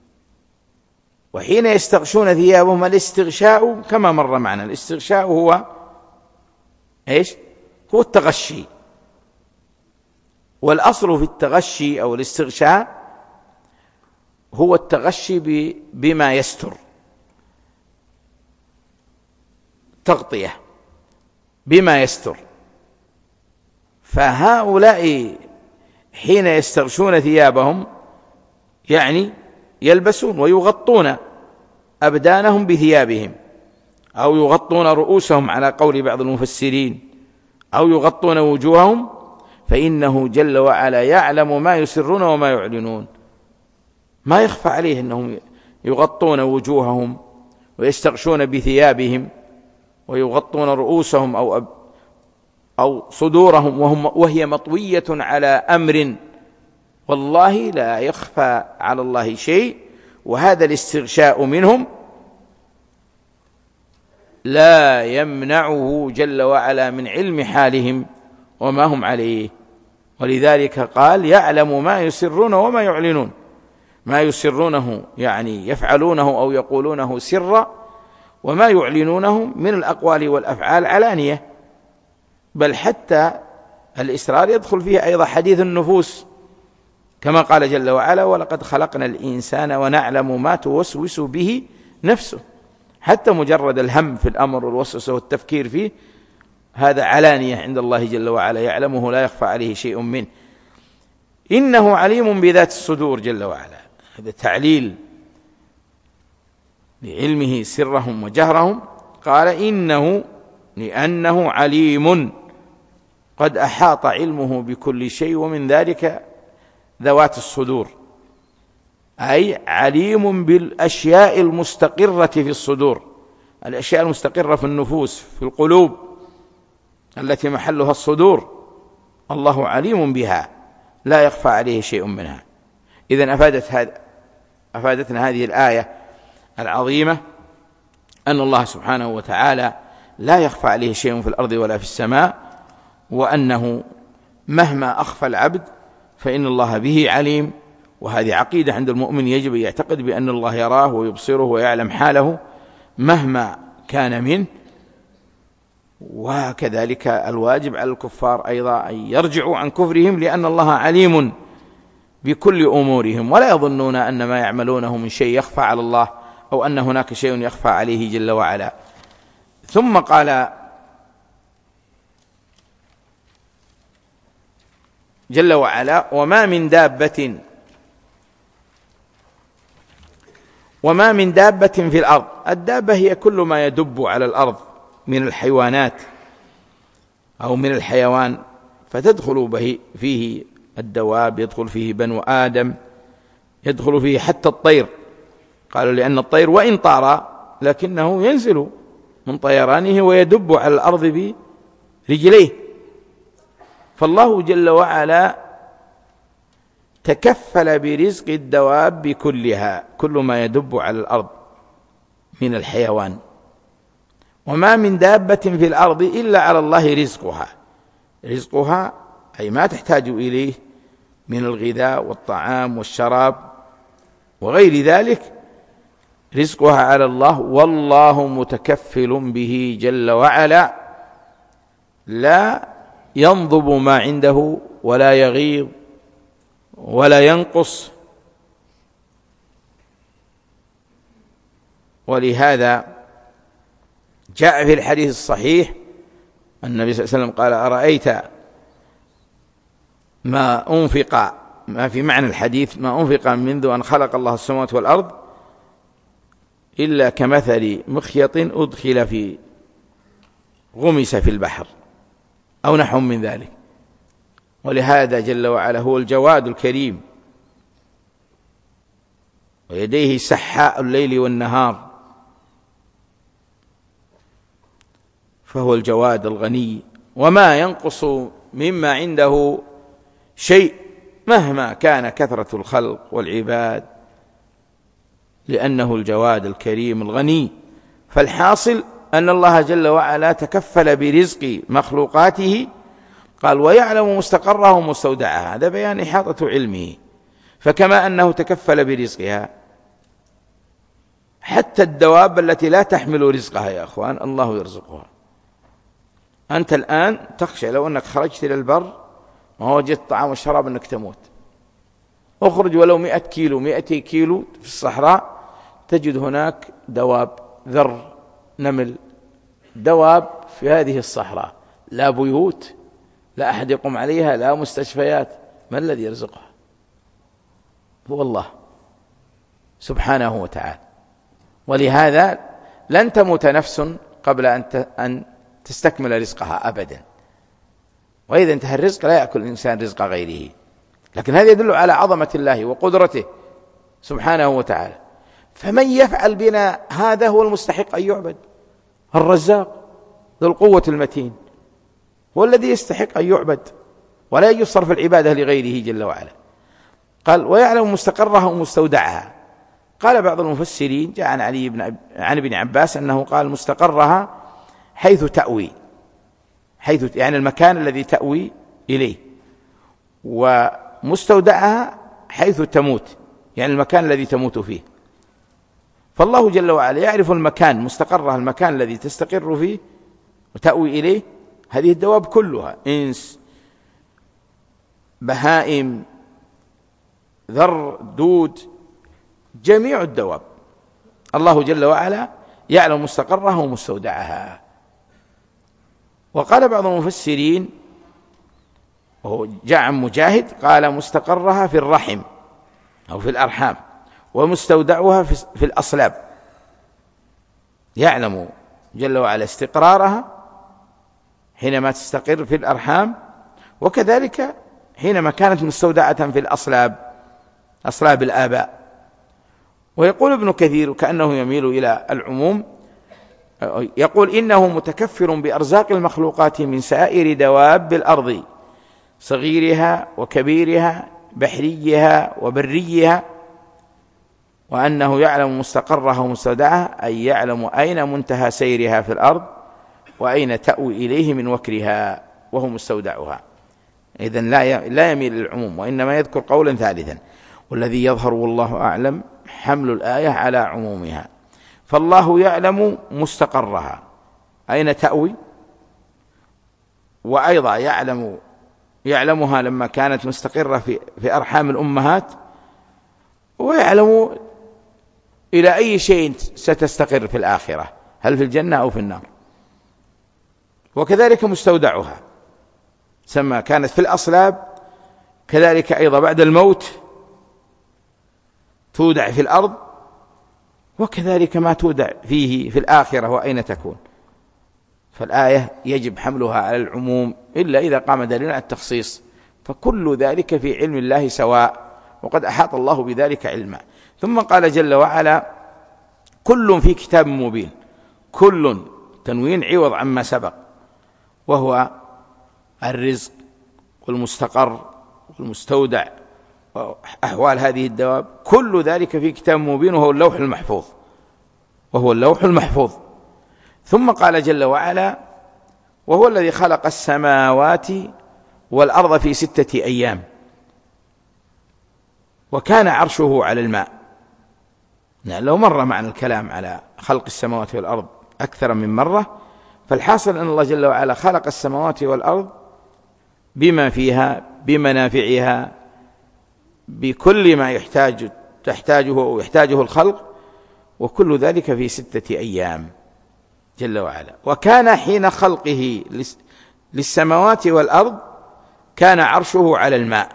وحين يستغشون ثيابهم الاستغشاء كما مر معنا، الاستغشاء هو إيش؟ هو التغشي، والأصل في التغشي أو الاستغشاء هو التغشي بما يستر، تغطية بما يستر. فهؤلاء حين يستغشون ثيابهم يعني يلبسون ويغطون أبدانهم بثيابهم، أو يغطون رؤوسهم على قول بعض المفسرين، أو يغطون وجوههم، فإنه جل وعلا يعلم ما يسرون وما يعلنون. ما يخفى عليه أنهم يغطون وجوههم ويستغشون بثيابهم ويغطون رؤوسهم أو, أو صدورهم وهم وهي مطوية على أمر، والله لا يخفى على الله شيء. وهذا الاستغشاء منهم لا يمنعه جل وعلا من علم حالهم وما هم عليه. ولذلك قال يعلم ما يسرون وما يعلنون. ما يسرونه يعني يفعلونه أو يقولونه سرا، وما يعلنونه من الأقوال والأفعال علانية. بل حتى الإسرار يدخل فيه أيضا حديث النفوس، كما قال جل وعلا ولقد خلقنا الإنسان ونعلم ما توسوس به نفسه. حتى مجرد الهم في الأمر والوسوسة والتفكير فيه هذا علانية عند الله جل وعلا، يعلمه لا يخفى عليه شيء منه. إنه عليم بذات الصدور جل وعلا، هذا تعليل لعلمه سرهم وجهرهم. قال إنه لأنه عليم قد أحاط علمه بكل شيء، ومن ذلك ذوات الصدور، أي عليم بالأشياء المستقرة في الصدور، الأشياء المستقرة في النفوس في القلوب التي محلها الصدور، الله عليم بها لا يخفى عليه شيء منها. إذن أفادت هذا أفادتنا هذه الآية العظيمة أن الله سبحانه وتعالى لا يخفى عليه شيء في الأرض ولا في السماء، وأنه مهما أخفى العبد فإن الله به عليم. وهذه عقيدة عند المؤمن، يجب أن يعتقد بأن الله يراه ويبصره ويعلم حاله مهما كان منه. وكذلك الواجب على الكفار أيضا أن يرجعوا عن كفرهم، لأن الله عليم بكل أمورهم، ولا يظنون أن ما يعملونه من شيء يخفى على الله أو أن هناك شيء يخفى عليه جل وعلا. ثم قال جل وعلا وما من دابة وما من دابة في الأرض. الدابة هي كل ما يدب على الأرض من الحيوانات أو من الحيوان، فتدخل به فيه الدواب، يدخل فيه بنو آدم، يدخل فيه حتى الطير. قالوا لأن الطير وإن طار لكنه ينزل من طيرانه ويدب على الأرض برجليه. فالله جل وعلا تكفل برزق الدواب كلها، كل ما يدب على الأرض من الحيوان. وما من دابة في الأرض إلا على الله رزقها. رزقها أي ما تحتاج إليه من الغذاء والطعام والشراب وغير ذلك، رزقها على الله، والله متكفل به جل وعلا، لا ينضب ما عنده ولا يغيض ولا ينقص. ولهذا جاء في الحديث الصحيح النبي صلى الله عليه وسلم قال أرأيت ما أنفق، ما في معنى الحديث، ما أنفق منذ أن خلق الله السماوات والأرض إلا كمثل مخيط أدخل في غمس في البحر أو نحو من ذلك. ولهذا جل وعلا هو الجواد الكريم، ويديه سحاء الليل والنهار، فهو الجواد الغني، وما ينقص مما عنده شيء مهما كان كثرة الخلق والعباد، لأنه الجواد الكريم الغني. فالحاصل أن الله جل وعلا تكفل برزق مخلوقاته. قال ويعلم مستقرها ومستودعها، هذا بيان إحاطة علمه. فكما أنه تكفل برزقها، حتى الدواب التي لا تحمل رزقها يا أخوان الله يرزقها. أنت الآن تخشى لو أنك خرجت إلى البر وما وجدت طعام والشراب أنك تموت. اخرج ولو مئة كيلو مئتي كيلو في الصحراء، تجد هناك دواب، ذر، نمل، دواب في هذه الصحراء، لا بيوت، لا أحد يقوم عليها، لا مستشفيات. ما الذي يرزقها؟ هو الله سبحانه وتعالى. ولهذا لن تموت نفس قبل أن تستكمل رزقها أبدا. وإذا انتهى الرزق لا يأكل الإنسان رزق غيره. لكن هذا يدل على عظمة الله وقدرته سبحانه وتعالى. فمن يفعل بنا هذا هو المستحق أن يعبد، الرزاق ذو القوة المتين هو الذي يستحق أن يعبد، ولا يصرف العبادة لغيره جل وعلا. قال ويعلم مستقرها ومستودعها. قال بعض المفسرين جاء عن علي بن عن ابن عباس أنه قال مستقرها حيث تأوي، حيث يعني المكان الذي تأوي إليه، ومستودعها حيث تموت يعني المكان الذي تموت فيه. فالله جل وعلا يعرف المكان، مستقرها المكان الذي تستقر فيه وتأوي إليه هذه الدواب كلها، إنس بهائم ذر دود، جميع الدواب الله جل وعلا يعلم مستقرها ومستودعها. وقال بعض المفسرين وهو جاء عن مجاهد قال مستقرها في الرحم أو في الأرحام، ومستودعها في الأصلاب، يعلم جل وعلا استقرارها حينما تستقر في الأرحام، وكذلك حينما كانت مستودعة في الأصلاب، أصلاب الآباء. ويقول ابن كثير كأنه يميل إلى العموم، يقول إنه متكفر بأرزاق المخلوقات من سائر دواب الأرض، صغيرها وكبيرها، بحريها وبريها، وأنه يعلم مستقرها ومستودعها، أي يعلم أين منتهى سيرها في الأرض وأين تأوي إليه من وكرها وهو مستودعها. إذن لا يميل للعموم، وإنما يذكر قولا ثالثا. والذي يظهر والله أعلم حمل الآية على عمومها. فالله يعلم مستقرها أين تأوي، وأيضا يعلم يعلمها لما كانت مستقرة في, في أرحام الأمهات، ويعلم إلى أي شيء ستستقر في الآخرة، هل في الجنة أو في النار. وكذلك مستودعها سما كانت في الأصلاب، كذلك أيضا بعد الموت تودع في الأرض، وكذلك ما تودع فيه في الآخرة وأين تكون. فالآية يجب حملها على العموم إلا إذا قام دليل على التخصيص، فكل ذلك في علم الله سواء، وقد أحاط الله بذلك علما. ثم قال جل وعلا كل في كتاب مبين، كل تنوين عوض عما سبق، وهو الرزق والمستقر والمستودع وأحوال هذه الدواب، كل ذلك في كتاب مبين وهو اللوح المحفوظ، وهو اللوح المحفوظ. ثم قال جل وعلا وهو الذي خلق السماوات والأرض في ستة أيام وكان عرشه على الماء. لو مر معنا الكلام على خلق السماوات والأرض أكثر من مرة، فالحاصل أن الله جل وعلا خلق السماوات والأرض بما فيها، بمنافعها، بكل ما يحتاج تحتاجه ويحتاجه الخلق، وكل ذلك في ستة أيام جل وعلا. وكان حين خلقه للسماوات والأرض كان عرشه على الماء،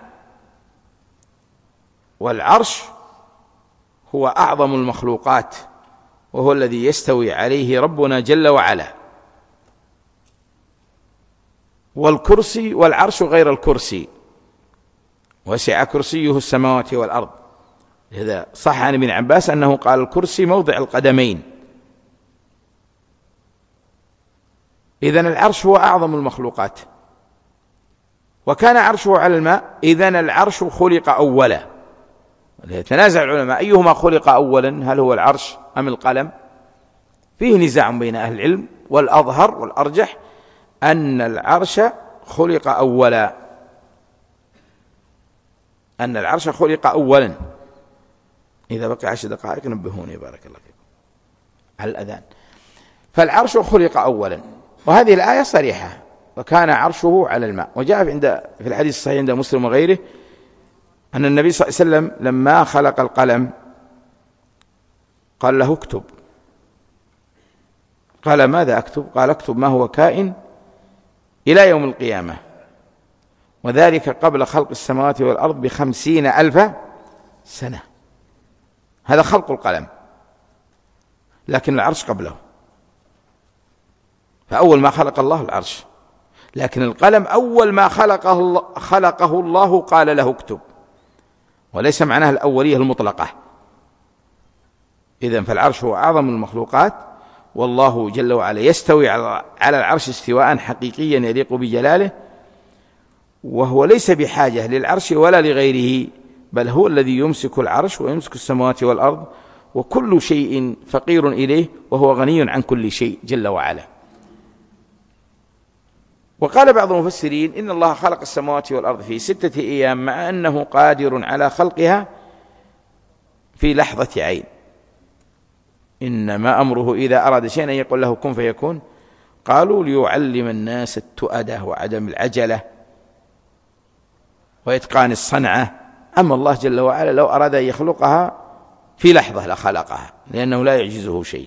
والعرش هو أعظم المخلوقات، وهو الذي يستوي عليه ربنا جل وعلا. والكرسي والعرش غير الكرسي، وسع كرسيه السماوات والأرض. لذا صح عن ابن عباس أنه قال الكرسي موضع القدمين. إذن العرش هو أعظم المخلوقات، وكان عرشه على الماء. إذن العرش خلق أولا. تنازع العلماء أيهما خلق أولا، هل هو العرش أم القلم؟ فيه نزاع بين أهل العلم، والأظهر والأرجح أن العرش خلق أولا، أن العرش خلق أولا. إذا بقي عشر دقائق نبهوني بارك الله فيكم على الأذان. فالعرش خلق أولا، وهذه الآية صريحة، وكان عرشه على الماء. وجاء عند في الحديث الصحيح عند مسلم وغيره أن النبي صلى الله عليه وسلم لما خلق القلم قال له اكتب. قال ماذا أكتب؟ قال اكتب ما هو كائن إلى يوم القيامة، وذلك قبل خلق السماوات والأرض بخمسين ألف سنة. هذا خلق القلم، لكن العرش قبله. فأول ما خلق الله العرش، لكن القلم أول ما خلقه الله, خلقه الله قال له اكتب، وليس معناه الأولية المطلقة، إذن فالعرش هو أعظم المخلوقات، والله جل وعلا يستوي على العرش استواء حقيقيا يليق بجلاله، وهو ليس بحاجة للعرش ولا لغيره، بل هو الذي يمسك العرش ويمسك السماوات والأرض، وكل شيء فقير إليه، وهو غني عن كل شيء جل وعلا. وقال بعض المفسرين إن الله خلق السماوات والأرض في ستة أيام، مع أنه قادر على خلقها في لحظة عين، إنما أمره إذا أراد شيئا أن يقول له كن فيكون. قالوا ليعلم الناس التؤدة وعدم العجلة وإتقان الصنعة. أما الله جل وعلا لو أراد أن يخلقها في لحظة لخلقها، لأنه لا يعجزه شيء.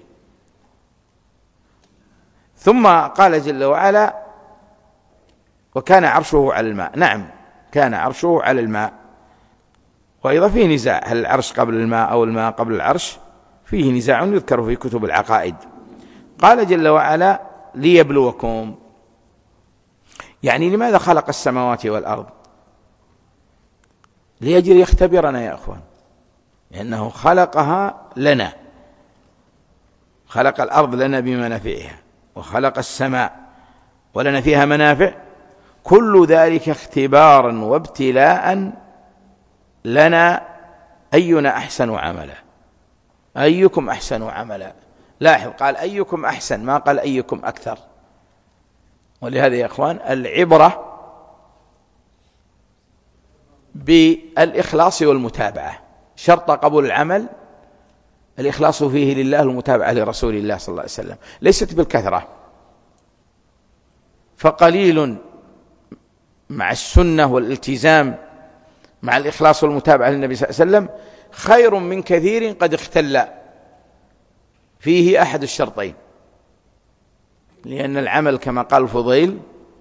ثم قال جل وعلا وكان عرشه على الماء. نعم، كان عرشه على الماء، وأيضا فيه نزاع، هل العرش قبل الماء أو الماء قبل العرش؟ فيه نزاع يذكر في كتب العقائد. قال جل وعلا ليبلوكم، يعني لماذا خلق السماوات والأرض؟ لأجل يختبرنا يا أخوان، لأنه خلقها لنا، خلق الأرض لنا بمنافعها، وخلق السماء ولنا فيها منافع، كل ذلك اختبارا وابتلاء لنا أينا أحسن عملا. أيكم أحسن عملا، لاحظ قال أيكم أحسن، ما قال أيكم أكثر. ولهذا يا أخوان العبرة بالإخلاص والمتابعة، شرط قبول العمل الإخلاص فيه لله المتابعة لرسول الله صلى الله عليه وسلم، ليست بالكثرة. فقليل مع السنة والالتزام مع الإخلاص والمتابعة للنبي صلى الله عليه وسلم خير من كثير قد اختل فيه أحد الشرطين، لأن العمل كما قال الفضيل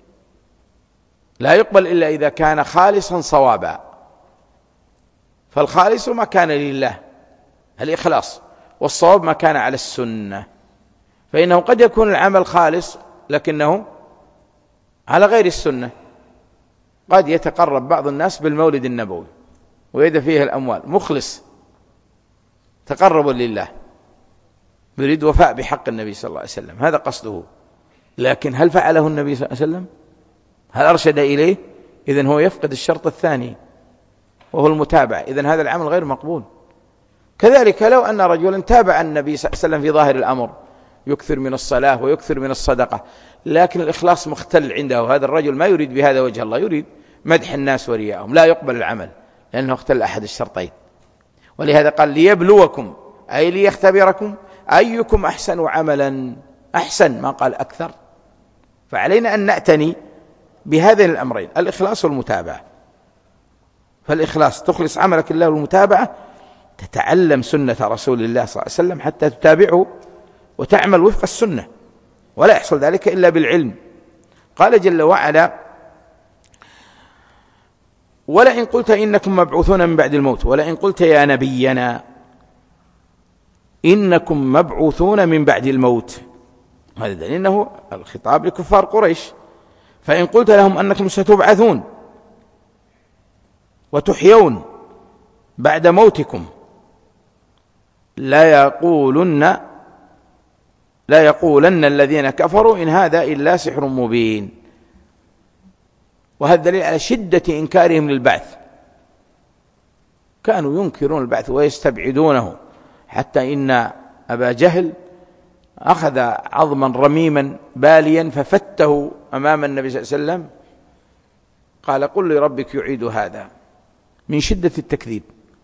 لا يقبل إلا إذا كان خالصا صوابا، فالخالص ما كان لله الإخلاص، والصواب ما كان على السنة. فإنه قد يكون العمل خالص لكنه على غير السنة. قد يتقرب بعض الناس بالمولد النبوي ويدفع فيه الأموال، مخلص تقرب لله، يريد وفاء بحق النبي صلى الله عليه وسلم، هذا قصده. لكن هل فعله النبي صلى الله عليه وسلم؟ هل أرشد إليه؟ إذن هو يفقد الشرط الثاني وهو المتابعة، إذن هذا العمل غير مقبول. كذلك لو أن رجلا تابع النبي صلى الله عليه وسلم في ظاهر الأمر، يكثر من الصلاة ويكثر من الصدقة، لكن الإخلاص مختل عنده، هذا الرجل ما يريد بهذا وجه الله، يريد مدح الناس ورياءهم، لا يقبل العمل لأنه اختل أحد الشرطين. ولهذا قال ليبلوكم، أي ليختبركم أيكم أحسن عملا، أحسن ما قال أكثر. فعلينا أن نأتني بهذين الأمرين، الإخلاص والمتابعة. فالإخلاص تخلص عملك لله، والمتابعة تتعلم سنة رسول الله صلى الله عليه وسلم حتى تتابعه وتعمل وفق السنة، ولا يحصل ذلك إلا بالعلم. قال جل وعلا ولئن قلت إنكم مبعوثون من بعد الموت، ولئن قلت يا نبينا إنكم مبعوثون من بعد الموت، هذا دليل أنه الخطاب لكفار قريش. فإن قلت لهم أنكم ستبعثون وتحيون بعد موتكم لا يقولن لا يقولن الذين كفروا إن هذا إلا سحر مبين. وهذا دليل على شدة إنكارهم للبعث، كانوا ينكرون البعث ويستبعدونه، حتى إن أبا جهل أخذ عظما رميما باليا ففته أمام النبي صلى الله عليه وسلم، قال قل لربك يعيد هذا، من شدة التكذيب.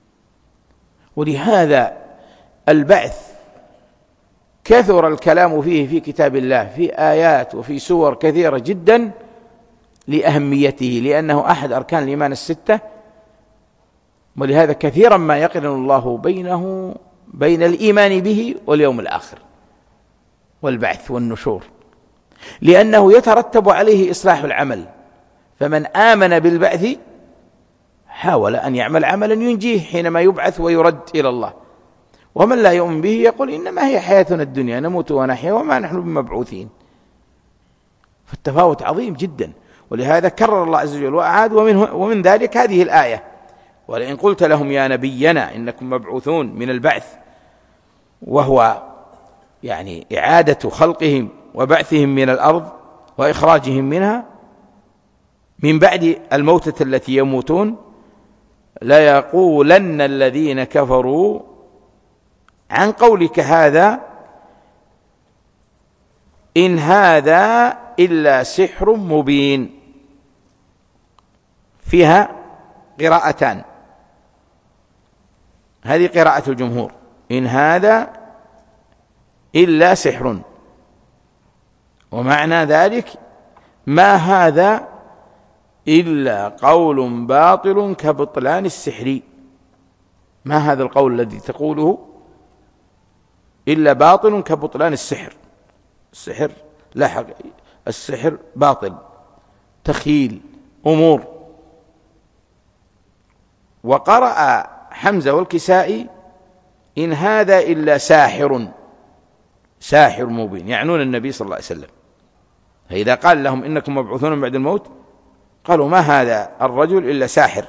ولهذا البعث كثر الكلام فيه في كتاب الله في آيات وفي سور كثيرة جدا لأهميته، لأنه أحد أركان الإيمان الستة. ولهذا كثيرا ما يقرن الله بينه بين الإيمان به واليوم الآخر والبعث والنشور، لأنه يترتب عليه إصلاح العمل. فمن آمن بالبعث حاول أن يعمل عملا ينجيه حينما يبعث ويرد إلى الله، ومن لا يؤمن به يقول إنما هي حياتنا الدنيا نموت ونحيا وما نحن بمبعوثين. فالتفاوت عظيم جدا. ولهذا كرر الله عز وجل وأعاد، ومن, ومن ذلك هذه الآية ولئن قلت لهم يا نبينا إنكم مبعوثون من البعث وهو يعني إعادة خلقهم وبعثهم من الأرض وإخراجهم منها من بعد الموتة التي يموتون، ليقولن الذين كفروا عن قولك هذا إن هذا إلا سحر مبين. فيها قراءتان، هذه قراءة الجمهور، إن هذا إلا سحر، ومعنى ذلك ما هذا إلا قول باطل كبطلان السحر. ما هذا القول الذي تقوله إلا باطل كبطلان السحر. السحر لا حق، السحر باطل، تخيل أمور. وقرأ حمزة والكسائي إن هذا إلا ساحر، ساحر مبين، يعنون النبي صلى الله عليه وسلم. فإذا قال لهم إنكم مبعوثون من بعد الموت قالوا ما هذا الرجل إلا ساحر.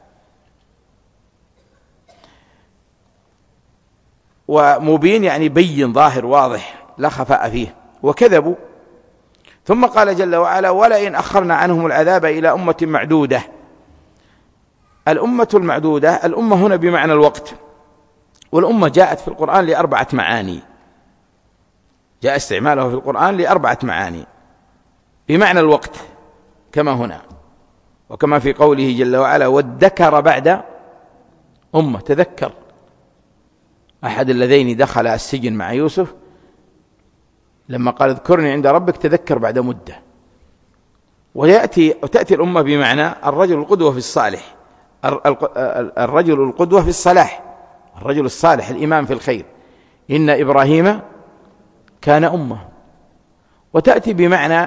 ومبين يعني بين، ظاهر، واضح، لا خفاء فيه، وكذبوا. ثم قال جل وعلا ولئن أخرنا عنهم العذاب إلى أمة معدودة. الأمة المعدودة، الأمة هنا بمعنى الوقت، والأمة جاءت في القرآن لأربعة معاني، جاء استعماله في القرآن لأربعة معاني. بمعنى الوقت كما هنا، وكما في قوله جل وعلا وادكر بعد أمة. تذكر أحد اللذين دخل السجن مع يوسف لما قال اذكرني عند ربك، تذكر بعد مدة. ويأتي وتأتي الأمة بمعنى الرجل القدوة في الصالح، الرجل القدوة في الصلاح، الرجل الصالح، الإمام في الخير، إن إبراهيم كان أمة. وتأتي بمعنى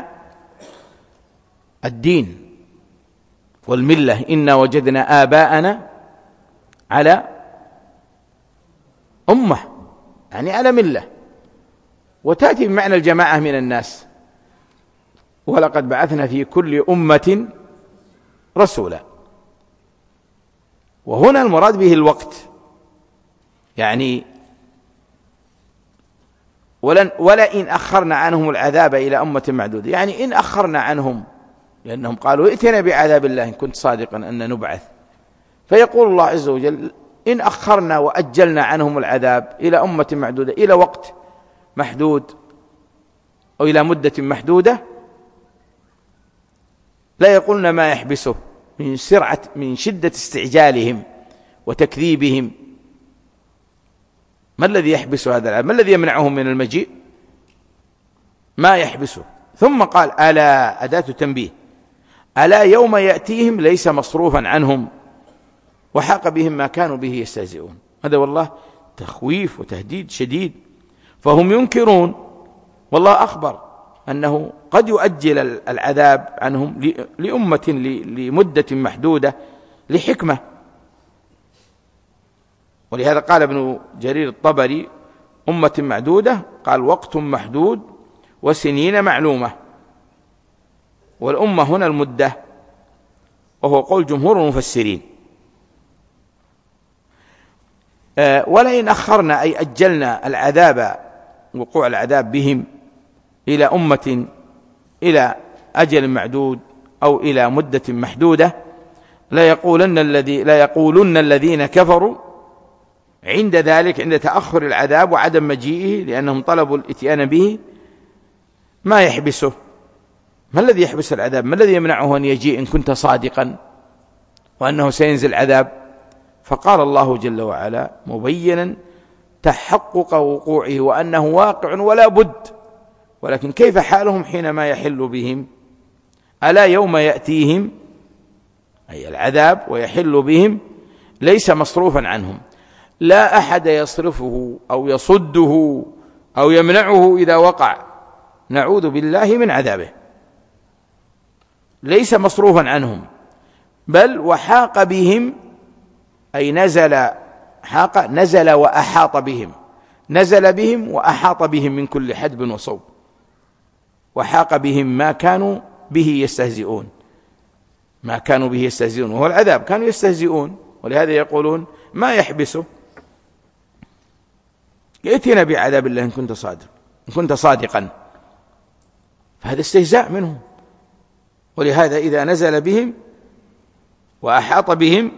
الدين والملة، إنا وجدنا آباءنا على أمة، يعني على ملة. وتأتي بمعنى الجماعة من الناس، ولقد بعثنا في كل أمة رسولا. وهنا المراد به الوقت، يعني ولن ولئن أخرنا عنهم العذاب إلى أمة معدودة، يعني إن أخرنا عنهم، لأنهم قالوا ائتنا بعذاب الله إن كنت صادقا أن نبعث. فيقول الله عز وجل إن أخرنا وأجلنا عنهم العذاب إلى أمة معدودة، إلى وقت محدود أو إلى مدة محدودة، لا يقولن ما يحبسه من سرعة، من شدة استعجالهم وتكذيبهم. ما الذي يحبس هذا العذاب؟ ما الذي يمنعهم من المجيء؟ ما يحبسه. ثم قال ألا، أداة تنبيه، ألا يوم يأتيهم ليس مصروفا عنهم وحاق بهم ما كانوا به يستهزئون. هذا والله تخويف وتهديد شديد. فهم ينكرون، والله أخبر أنه قد يؤجل العذاب عنهم لأمة لمدة محدودة لحكمة. ولهذا قال ابن جرير الطبري أمة معدودة، قال وقت محدود وسنين معلومة. والأمة هنا المدة، وهو قول جمهور المفسرين. أه ولئن أخرنا أي أجلنا العذاب، وقوع العذاب بهم إلى أمة، إلى أجل معدود أو إلى مدة محدودة، لا يقولن الذي لا يقولن الذين كفروا عند ذلك، عند تأخر العذاب وعدم مجيئه، لأنهم طلبوا الاتيان به، ما يحبسه. ما الذي يحبس العذاب؟ ما الذي يمنعه أن يجيء إن كنت صادقا وأنه سينزل عذاب؟ فقال الله جل وعلا مبينا تحقق وقوعه وأنه واقع ولا بد، ولكن كيف حالهم حينما يحل بهم؟ ألا يوم يأتيهم أي العذاب ويحل بهم ليس مصروفا عنهم، لا أحد يصرفه أو يصده أو يمنعه إذا وقع، نعوذ بالله من عذابه. ليس مصروفا عنهم، بل وحاق بهم أي نزل، حاق نزل وأحاط بهم، نزل بهم وأحاط بهم من كل حدب وصوب، وحاق بهم ما كانوا به يستهزئون، ما كانوا به يستهزئون وهو العذاب، كانوا يستهزئون، ولهذا يقولون ما يحبسه. ائتنا بعذاب الله إن كنت صادق إن كنت صادقا. فهذا استهزاء منهم. ولهذا إذا نزل بهم وأحاط بهم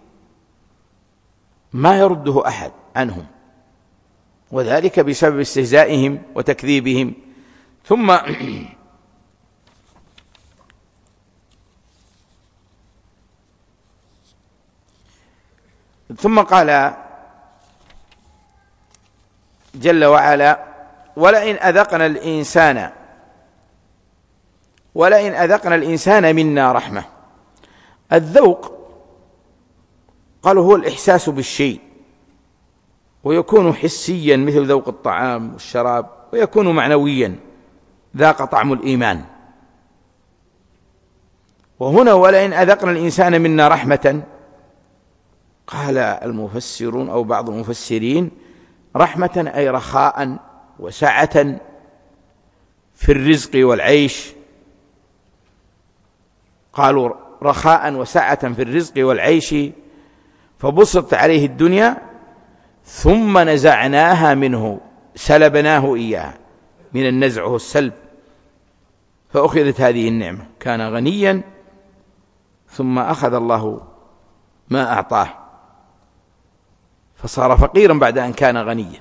ما يرده أحد عنهم، وذلك بسبب استهزائهم وتكذيبهم. ثم ثم قال جل وعلا: ولئن أذقنا الإنسان ولئن أذقنا الإنسان منا رحمة. الذوق قالوا هو الإحساس بالشيء، ويكون حسيا مثل ذوق الطعام والشراب، ويكون معنويا ذاق طعم الإيمان. وهنا ولئن أذقنا الإنسان منا رحمة، قال المفسرون أو بعض المفسرين: رحمة أي رخاء وسعة في الرزق والعيش. قالوا رخاء وسعة في الرزق والعيش، فبسطت عليه الدنيا ثم نزعناها منه، سلبناه إياها، من النزع والسلب، فأخذت هذه النعمة. كان غنيا ثم أخذ الله ما أعطاه، فصار فقيرا بعد أن كان غنيا.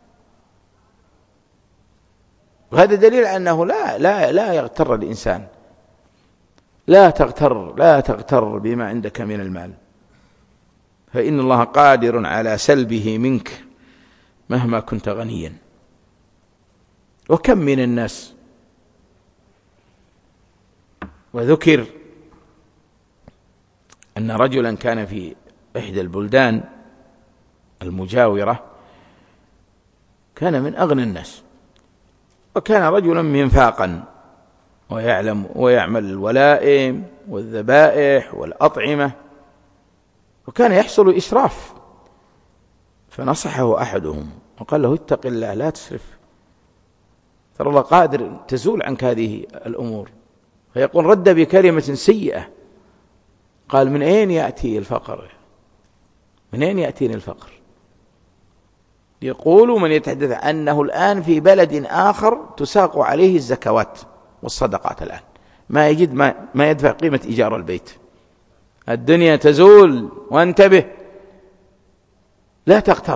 وهذا دليل أنه لا لا لا يغتر الإنسان، لا تغتر لا تغتر بما عندك من المال، فإن الله قادر على سلبه منك مهما كنت غنيا. وكم من الناس، وذكر أن رجلا كان في إحدى البلدان المجاورة، كان من أغنى الناس، وكان رجلا منفاقا ويعلم ويعمل الولائم والذبائح والأطعمة، وكان يحصل إسراف. فنصحه أحدهم وقال له: اتق الله لا تسرف، ترى الله قادر تزول عنك هذه الأمور. فيقول: رد بكلمة سيئة. قال: من أين يأتي الفقر؟ من أين يأتيني الفقر؟ يقول من يتحدث أنه الآن في بلد آخر تساق عليه الزكوات والصدقات، الآن ما يجد ما, ما يدفع قيمة إيجار البيت. الدنيا تزول، وانتبه لا تغتر.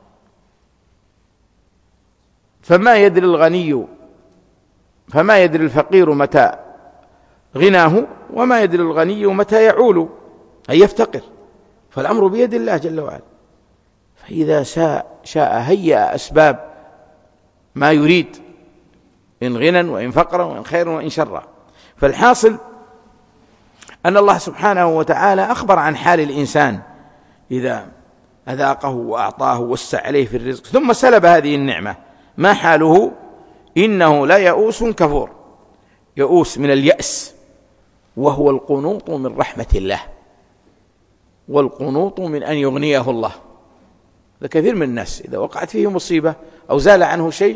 فما يدري الغني فما يدري الفقير متى غناه، وما يدري الغني متى يعول أي يفتقر. فالأمر بيد الله جل وعلا، فإذا شاء, شاء هيأ أسباب ما يريد، إن غنى وإن فقرا وإن خيرا وإن شرا. فالحاصل أن الله سبحانه وتعالى أخبر عن حال الإنسان إذا أذاقه وأعطاه ووسع عليه في الرزق ثم سلب هذه النعمة، ما حاله؟ إنه لا يئوس كفور. يئوس من اليأس، وهو القنوط من رحمة الله، والقنوط من أن يغنيه الله. كثير من الناس إذا وقعت فيه مصيبة أو زال عنه شيء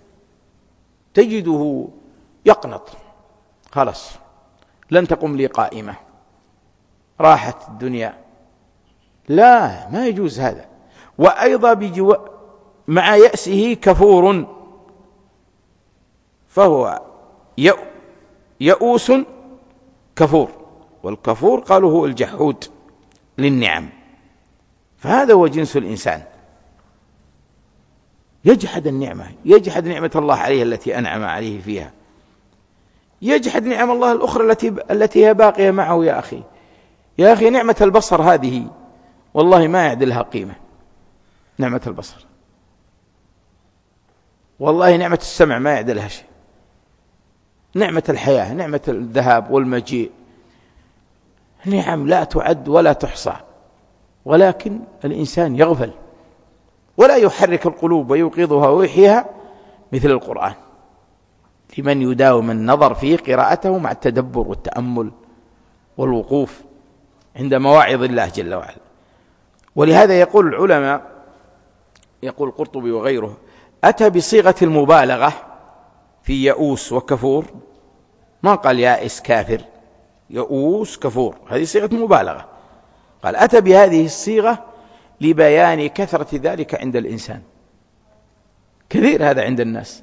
تجده يقنط، خلاص لن تقم لي قائمة، راحت الدنيا. لا، ما يجوز هذا. وأيضا بجو... مع يأسه كفور، فهو يئوس كفور. والكفور قالوا هو الجحود للنعم. فهذا هو جنس الإنسان، يجحد النعمة، يجحد نعمة الله عليه التي أنعم عليه فيها، يجحد نعم الله الأخرى التي التي هي باقية معه. يا أخي يا أخي نعمة البصر هذه والله ما يعدلها قيمة. نعمة البصر والله، نعمة السمع ما يعدلها شيء، نعمة الحياة، نعمة الذهاب والمجيء، نعم لا تعد ولا تحصى. ولكن الإنسان يغفل ولا يحرك القلوب ويوقظها ويحييها مثل القرآن، لمن يداوم النظر فيه قراءته مع التدبر والتأمل والوقوف عند مواعظ الله جل وعلا. ولهذا يقول العلماء، يقول القرطبي وغيره: أتى بصيغة المبالغة في يئوس وكفور، ما قال يائس كافر، يئوس كفور، هذه صيغة مبالغة. قال أتى بهذه الصيغة لبيان كثرة ذلك عند الإنسان، كثير هذا عند الناس،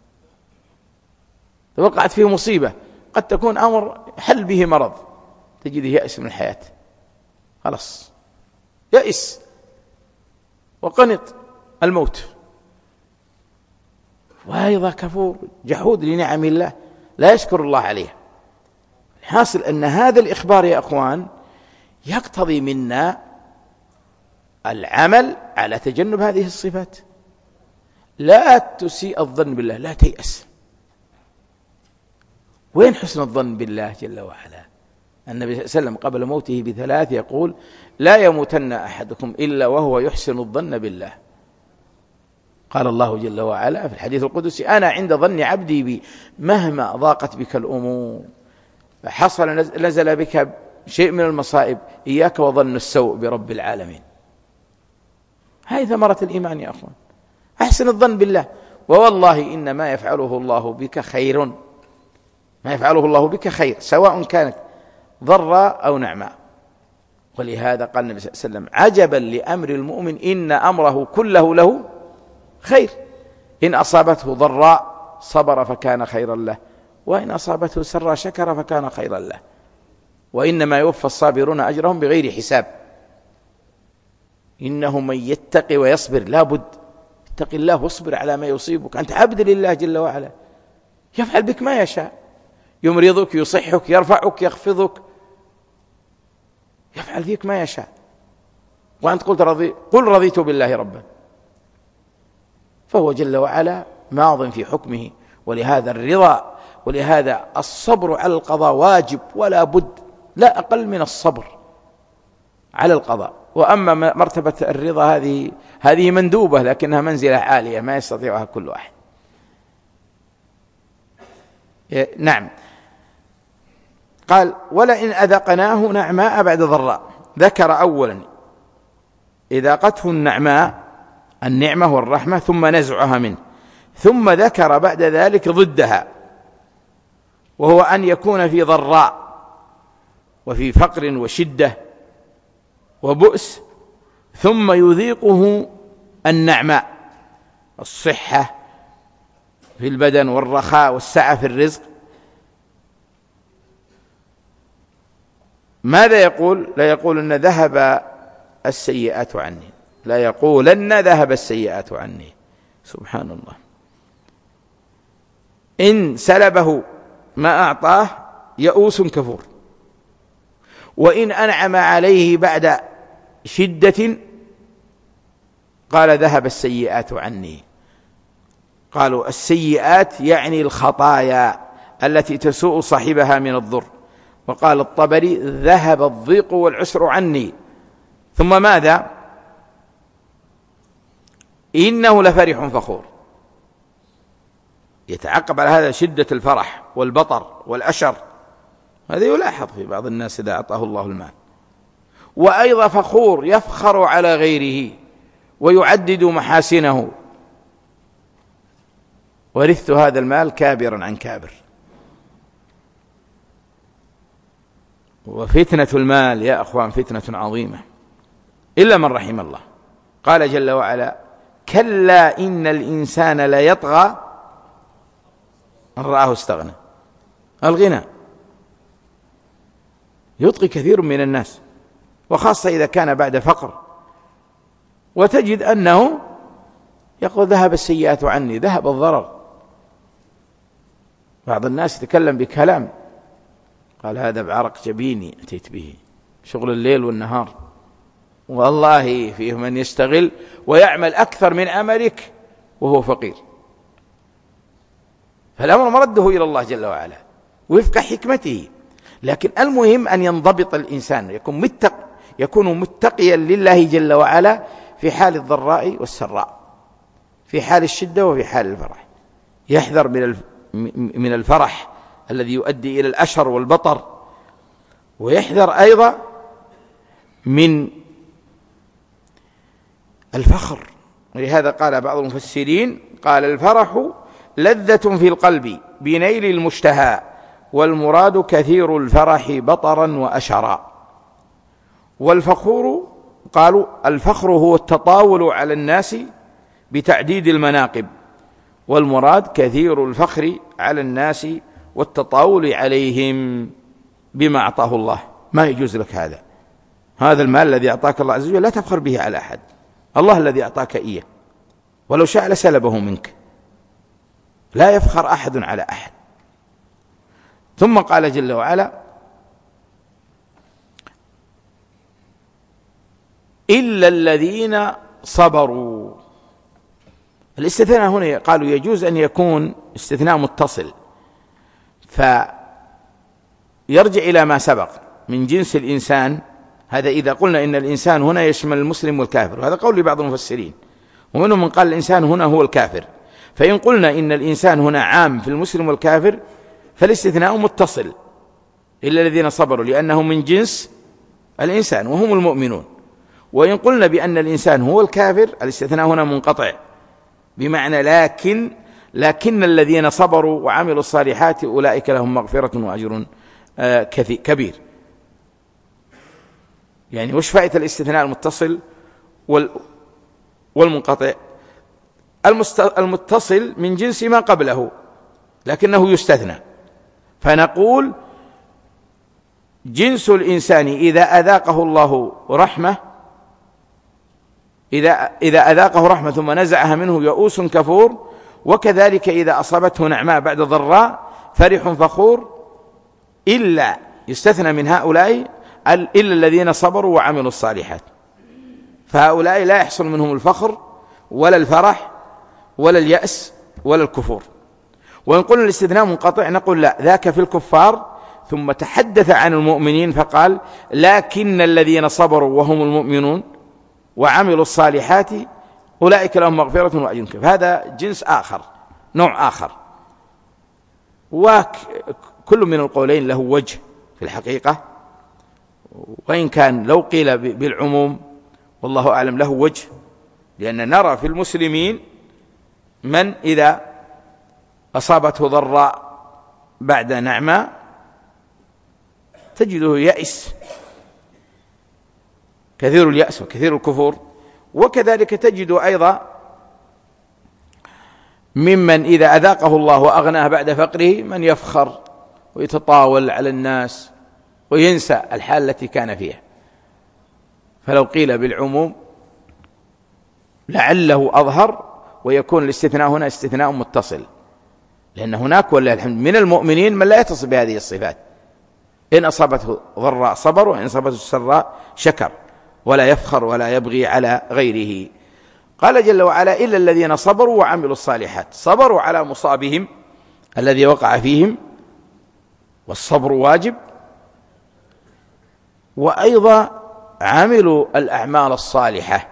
وقعت فيه مصيبة قد تكون أمر حل به مرض، تجده يأس من الحياة، خلاص يأس وقنط الموت، وأيضا كفور جحود لنعم الله لا يشكر الله عليها. الحاصل أن هذا الإخبار يا أخوان يقتضي منا العمل على تجنب هذه الصفات. لا تسيء الظن بالله، لا تيأس. وين حسن الظن بالله جل وعلا؟ النبي صلى الله عليه وسلم قبل موته بثلاث يقول: لا يموتن أحدكم إلا وهو يحسن الظن بالله. قال الله جل وعلا في الحديث القدسي: أنا عند ظن عبدي بي، مهما ضاقت بك الأمور، حصل نزل بك شيء من المصائب، إياك وظن السوء برب العالمين. هذه ثمرة الإيمان يا أخوان، أحسن الظن بالله. ووالله إن ما يفعله الله بك خير، ما يفعله الله بك خير، سواء كانت ضراء أو نعماء. ولهذا قال النبي صلى الله عليه وسلم: عجبا لأمر المؤمن إن أمره كله له خير، إن أصابته ضراء صبر فكان خيرا له، وإن أصابته سراء شكر فكان خيرا له. وإنما يوفى الصابرون أجرهم بغير حساب. إنه من يتقي ويصبر، لا بد اتق الله واصبر على ما يصيبك، أنت عبد لله جل وعلا، يفعل بك ما يشاء، يمرضك، يصحك، يرفعك، يخفضك، يفعل فيك ما يشاء، وأنت قلت رضي قل رضيت بالله ربا. فهو جل وعلا ماض في حكمه. ولهذا الرضا، ولهذا الصبر على القضاء واجب ولا بد، لا أقل من الصبر على القضاء. وأما مرتبة الرضا هذه هذه مندوبة، لكنها منزلة عالية ما يستطيعها كل واحد. نعم. قال: ولئن أذقناه نعماء بعد ضراء. ذكر أولا إذاقته النعماء، النعمة والرحمة، ثم نزعها منه، ثم ذكر بعد ذلك ضدها، وهو أن يكون في ضراء وفي فقر وشدة وبؤس، ثم يذيقه النعماء، الصحة في البدن والرخاء والسعة في الرزق. ماذا يقول؟ لا يقول أن ذهب السيئات عني، لا يقول أن ذهب السيئات عني، سبحان الله. إن سلبه ما أعطاه يئوس كفور، وإن أنعم عليه بعد شدة قال ذهب السيئات عني. قالوا السيئات يعني الخطايا التي تسوء صاحبها من الضر. وقال الطبري: ذهب الضيق والعسر عني. ثم ماذا؟ إنه لفرح فخور. يتعقب على هذا شدة الفرح والبطر والأشر، هذا يلاحظ في بعض الناس إذا أعطاه الله المال. وأيضا فخور، يفخر على غيره ويعدد محاسنه: ورثت هذا المال كابرا عن كابر. وفتنة المال يا أخوان فتنة عظيمة، إلا من رحم الله. قال جل وعلا: كلا إن الإنسان لا يطغى أن رآه استغنى. الغنى يطغي كثير من الناس، وخاصة إذا كان بعد فقر، وتجد أنه يقول ذهب السيئات عني، ذهب الضرر. بعض الناس يتكلم بكلام، قال هذا بعرق جبيني أتيت به، شغل الليل والنهار، والله فيه من يستغل ويعمل أكثر من عملك وهو فقير. فالأمر مرده إلى الله جل وعلا وفق حكمته. لكن المهم أن ينضبط الإنسان، يكون متق يكون متقيا لله جل وعلا في حال الضراء والسراء، في حال الشدة وفي حال الفرح. يحذر من من الفرح الذي يؤدي إلى الأشر والبطر، ويحذر أيضا من الفخر. ولهذا قال بعض المفسرين: قال الفرح لذة في القلب بنيل المشتهى، والمراد كثير الفرح بطرا وأشرا. والفخور، قالوا الفخر هو التطاول على الناس بتعديد المناقب والمراد كثير الفخر على الناس والتطاول عليهم بما أعطاه الله. ما يجوز لك هذا. هذا المال الذي أعطاك الله عز وجل لا تفخر به على أحد، الله الذي أعطاك إياه، ولو شاء لسلبه منك. لا يفخر أحد على أحد. ثم قال جل وعلا: إلا الذين صبروا. الاستثناء هنا قالوا يجوز أن يكون استثناء متصل، فيرجع إلى ما سبق من جنس الإنسان. هذا إذا قلنا إن الإنسان هنا يشمل المسلم والكافر، وهذا قول لبعض المفسرين، ومنهم من قال الإنسان هنا هو الكافر. فإن قلنا إن الإنسان هنا عام في المسلم والكافر فالاستثناء متصل، إلا الذين صبروا، لأنه من جنس الإنسان وهم المؤمنون. وإن قلنا بأن الإنسان هو الكافر الاستثناء هنا منقطع، بمعنى لكن لكن الذين صبروا وعملوا الصالحات أولئك لهم مغفرة وأجر كبير. يعني وش فائدة الاستثناء المتصل والمنقطع؟ المتصل من جنس ما قبله لكنه يستثنى، فنقول جنس الإنسان إذا أذاقه الله رحمة إذا إذا أذاقه رحمة ثم نزعها منه يئوس كفور، وكذلك إذا أصابته نعماء بعد ضراء فرح فخور، إلا يستثنى من هؤلاء إلا الذين صبروا وعملوا الصالحات، فهؤلاء لا يحصل منهم الفخر ولا الفرح ولا اليأس ولا الكفور. وإن قلنا الاستثناء منقطع نقول لا، ذاك في الكفار، ثم تحدث عن المؤمنين فقال لكن الذين صبروا وهم المؤمنون وعملوا الصالحات أولئك لهم مغفرة وأجر كبير. هذا جنس آخر، نوع آخر، وكل من القولين له وجه في الحقيقة، وإن كان لو قيل بالعموم والله أعلم له وجه، لأن نرى في المسلمين من إذا أصابته ضراء بعد نعمة تجده يأس، كثير اليأس وكثير الكفور. وكذلك تجد أيضا ممن إذا أذاقه الله وأغناه بعد فقره من يفخر ويتطاول على الناس وينسى الحال التي كان فيها. فلو قيل بالعموم لعله أظهر، ويكون الاستثناء هنا استثناء متصل، لأن هناك ولله الحمد من المؤمنين من لا يتصف بهذه الصفات، إن أصابته ضراء صبر، وإن أصابته سراء شكر، ولا يفخر ولا يبغي على غيره. قال جل وعلا إلا الذين صبروا وعملوا الصالحات. صبروا على مصابهم الذي وقع فيهم، والصبر واجب، وأيضا عملوا الأعمال الصالحة،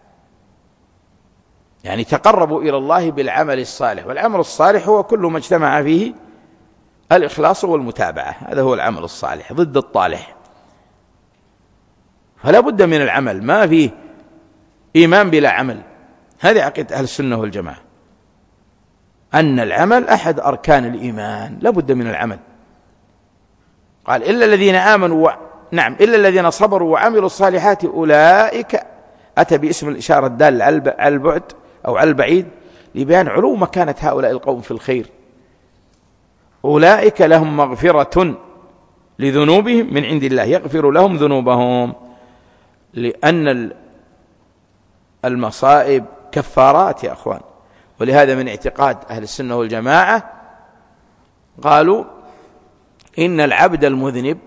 يعني تقربوا إلى الله بالعمل الصالح. والعمل الصالح هو كل ما اجتمع فيه الإخلاص والمتابعة، هذا هو العمل الصالح ضد الطالح. فلا بد من العمل، ما فيه إيمان بلا عمل. هذه عقيدة أهل السنة والجماعة، أن العمل أحد أركان الإيمان، لا بد من العمل. قال إلا الذين آمنوا و... نعم إلا الذين صبروا وعملوا الصالحات أولئك، أتى باسم الإشارة الدال على البعد أو على البعيد لبيان علو مكانة هؤلاء القوم في الخير. أولئك لهم مغفرة لذنوبهم من عند الله، يغفر لهم ذنوبهم، لأن المصائب كفارات يا أخوان. ولهذا من اعتقاد أهل السنة والجماعة قالوا إن العبد المذنب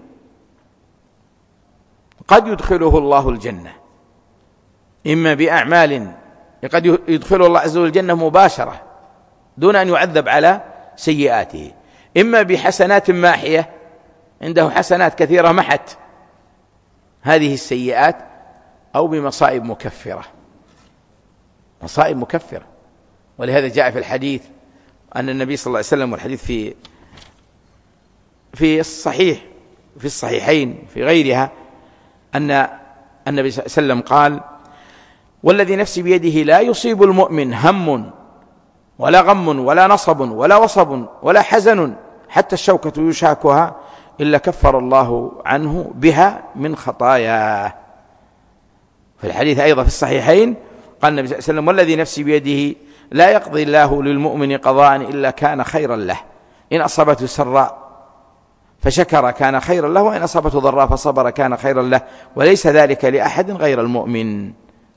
قد يدخله الله الجنة، إما بأعمال قد يدخله الله عز وجل الجنة مباشرة دون أن يعذب على سيئاته، إما بحسنات ماحية، عنده حسنات كثيرة محت هذه السيئات، أو بمصائب مكفرة، مصائب مكفرة. ولهذا جاء في الحديث أن النبي صلى الله عليه وسلم، والحديث في في الصحيح في الصحيحين في غيرها، أن النبي صلى الله عليه وسلم قال والذي نفسي بيده لا يصيب المؤمن هم ولا غم ولا نصب ولا وصب ولا حزن حتى الشوكة يشاكها إلا كفر الله عنه بها من خطاياه. في الحديث أيضا في الصحيحين قال النبي صلى الله عليه وسلم والذي نفسي بيده لا يقضي الله للمؤمن قضاء إلا كان خيرا له، إن أصابته سراء فشكر كان خيرا له، وإن أصابته ضراء فصبر كان خيرا له، وليس ذلك لأحد غير المؤمن.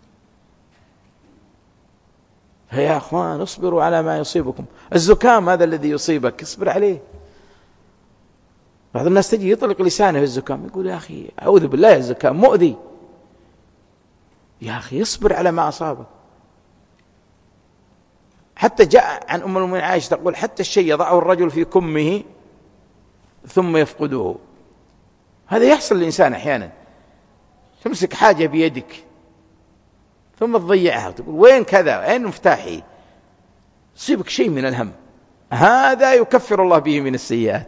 فيا أخوان اصبروا على ما يصيبكم. الزكام هذا الذي يصيبك اصبر عليه. بعض الناس تجي يطلق لسانه في الزكام، يقول يا أخي أعوذ بالله الزكام مؤذي، يا أخي اصبر على ما أصابك. حتى جاء عن أم المؤمنين عائشة تقول حتى الشيء يضعه الرجل في كمه ثم يفقده. هذا يحصل للإنسان أحيانا، تمسك حاجة بيدك ثم تضيعها وتقول وين كذا وين مفتاحي، يصيبك شيء من الهم، هذا يكفر الله به من السيئات.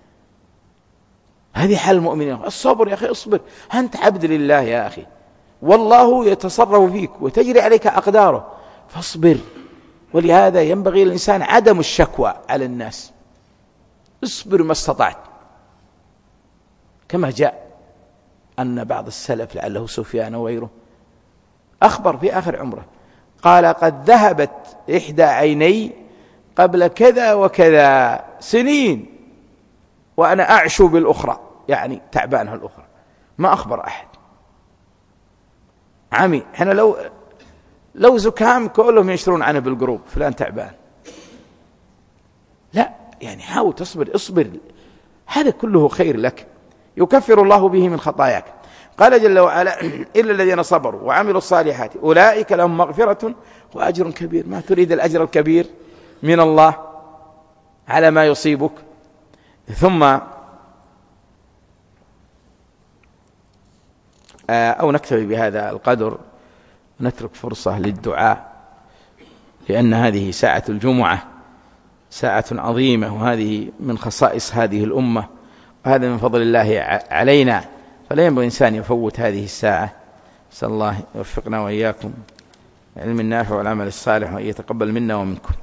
هذه حال المؤمنين. الصبر يا أخي اصبر، أنت عبد لله يا أخي، والله يتصرف فيك وتجري عليك أقداره، فاصبر. ولهذا ينبغي للإنسان عدم الشكوى على الناس، اصبر ما استطعت. كما جاء أن بعض السلف لعله سفيان وغيره أخبر في آخر عمره قال قد ذهبت إحدى عيني قبل كذا وكذا سنين وأنا أعشو بالأخرى، يعني تعبانها الأخرى، ما أخبر أحد. عمي حين لو لو زكام كلهم ينشرون عنه بالجروب فلان تعبان، لا يعني حاول تصبر، اصبر، هذا كله خير لك يكفر الله به من خطاياك. قال جل وعلا إلا الذين صبروا وعملوا الصالحات أولئك لهم مغفرة وأجر كبير. ما تريد الأجر الكبير من الله على ما يصيبك. ثم أو نكتفي بهذا القدر، نترك فرصة للدعاء، لأن هذه ساعة الجمعة ساعة عظيمة، وهذه من خصائص هذه الأمة، وهذا من فضل الله علينا، فلا ينبغي إنسان يفوت هذه الساعة. نسأل الله يوفقنا وإياكم علم النافع والعمل الصالح، وأن يتقبل منا ومنكم.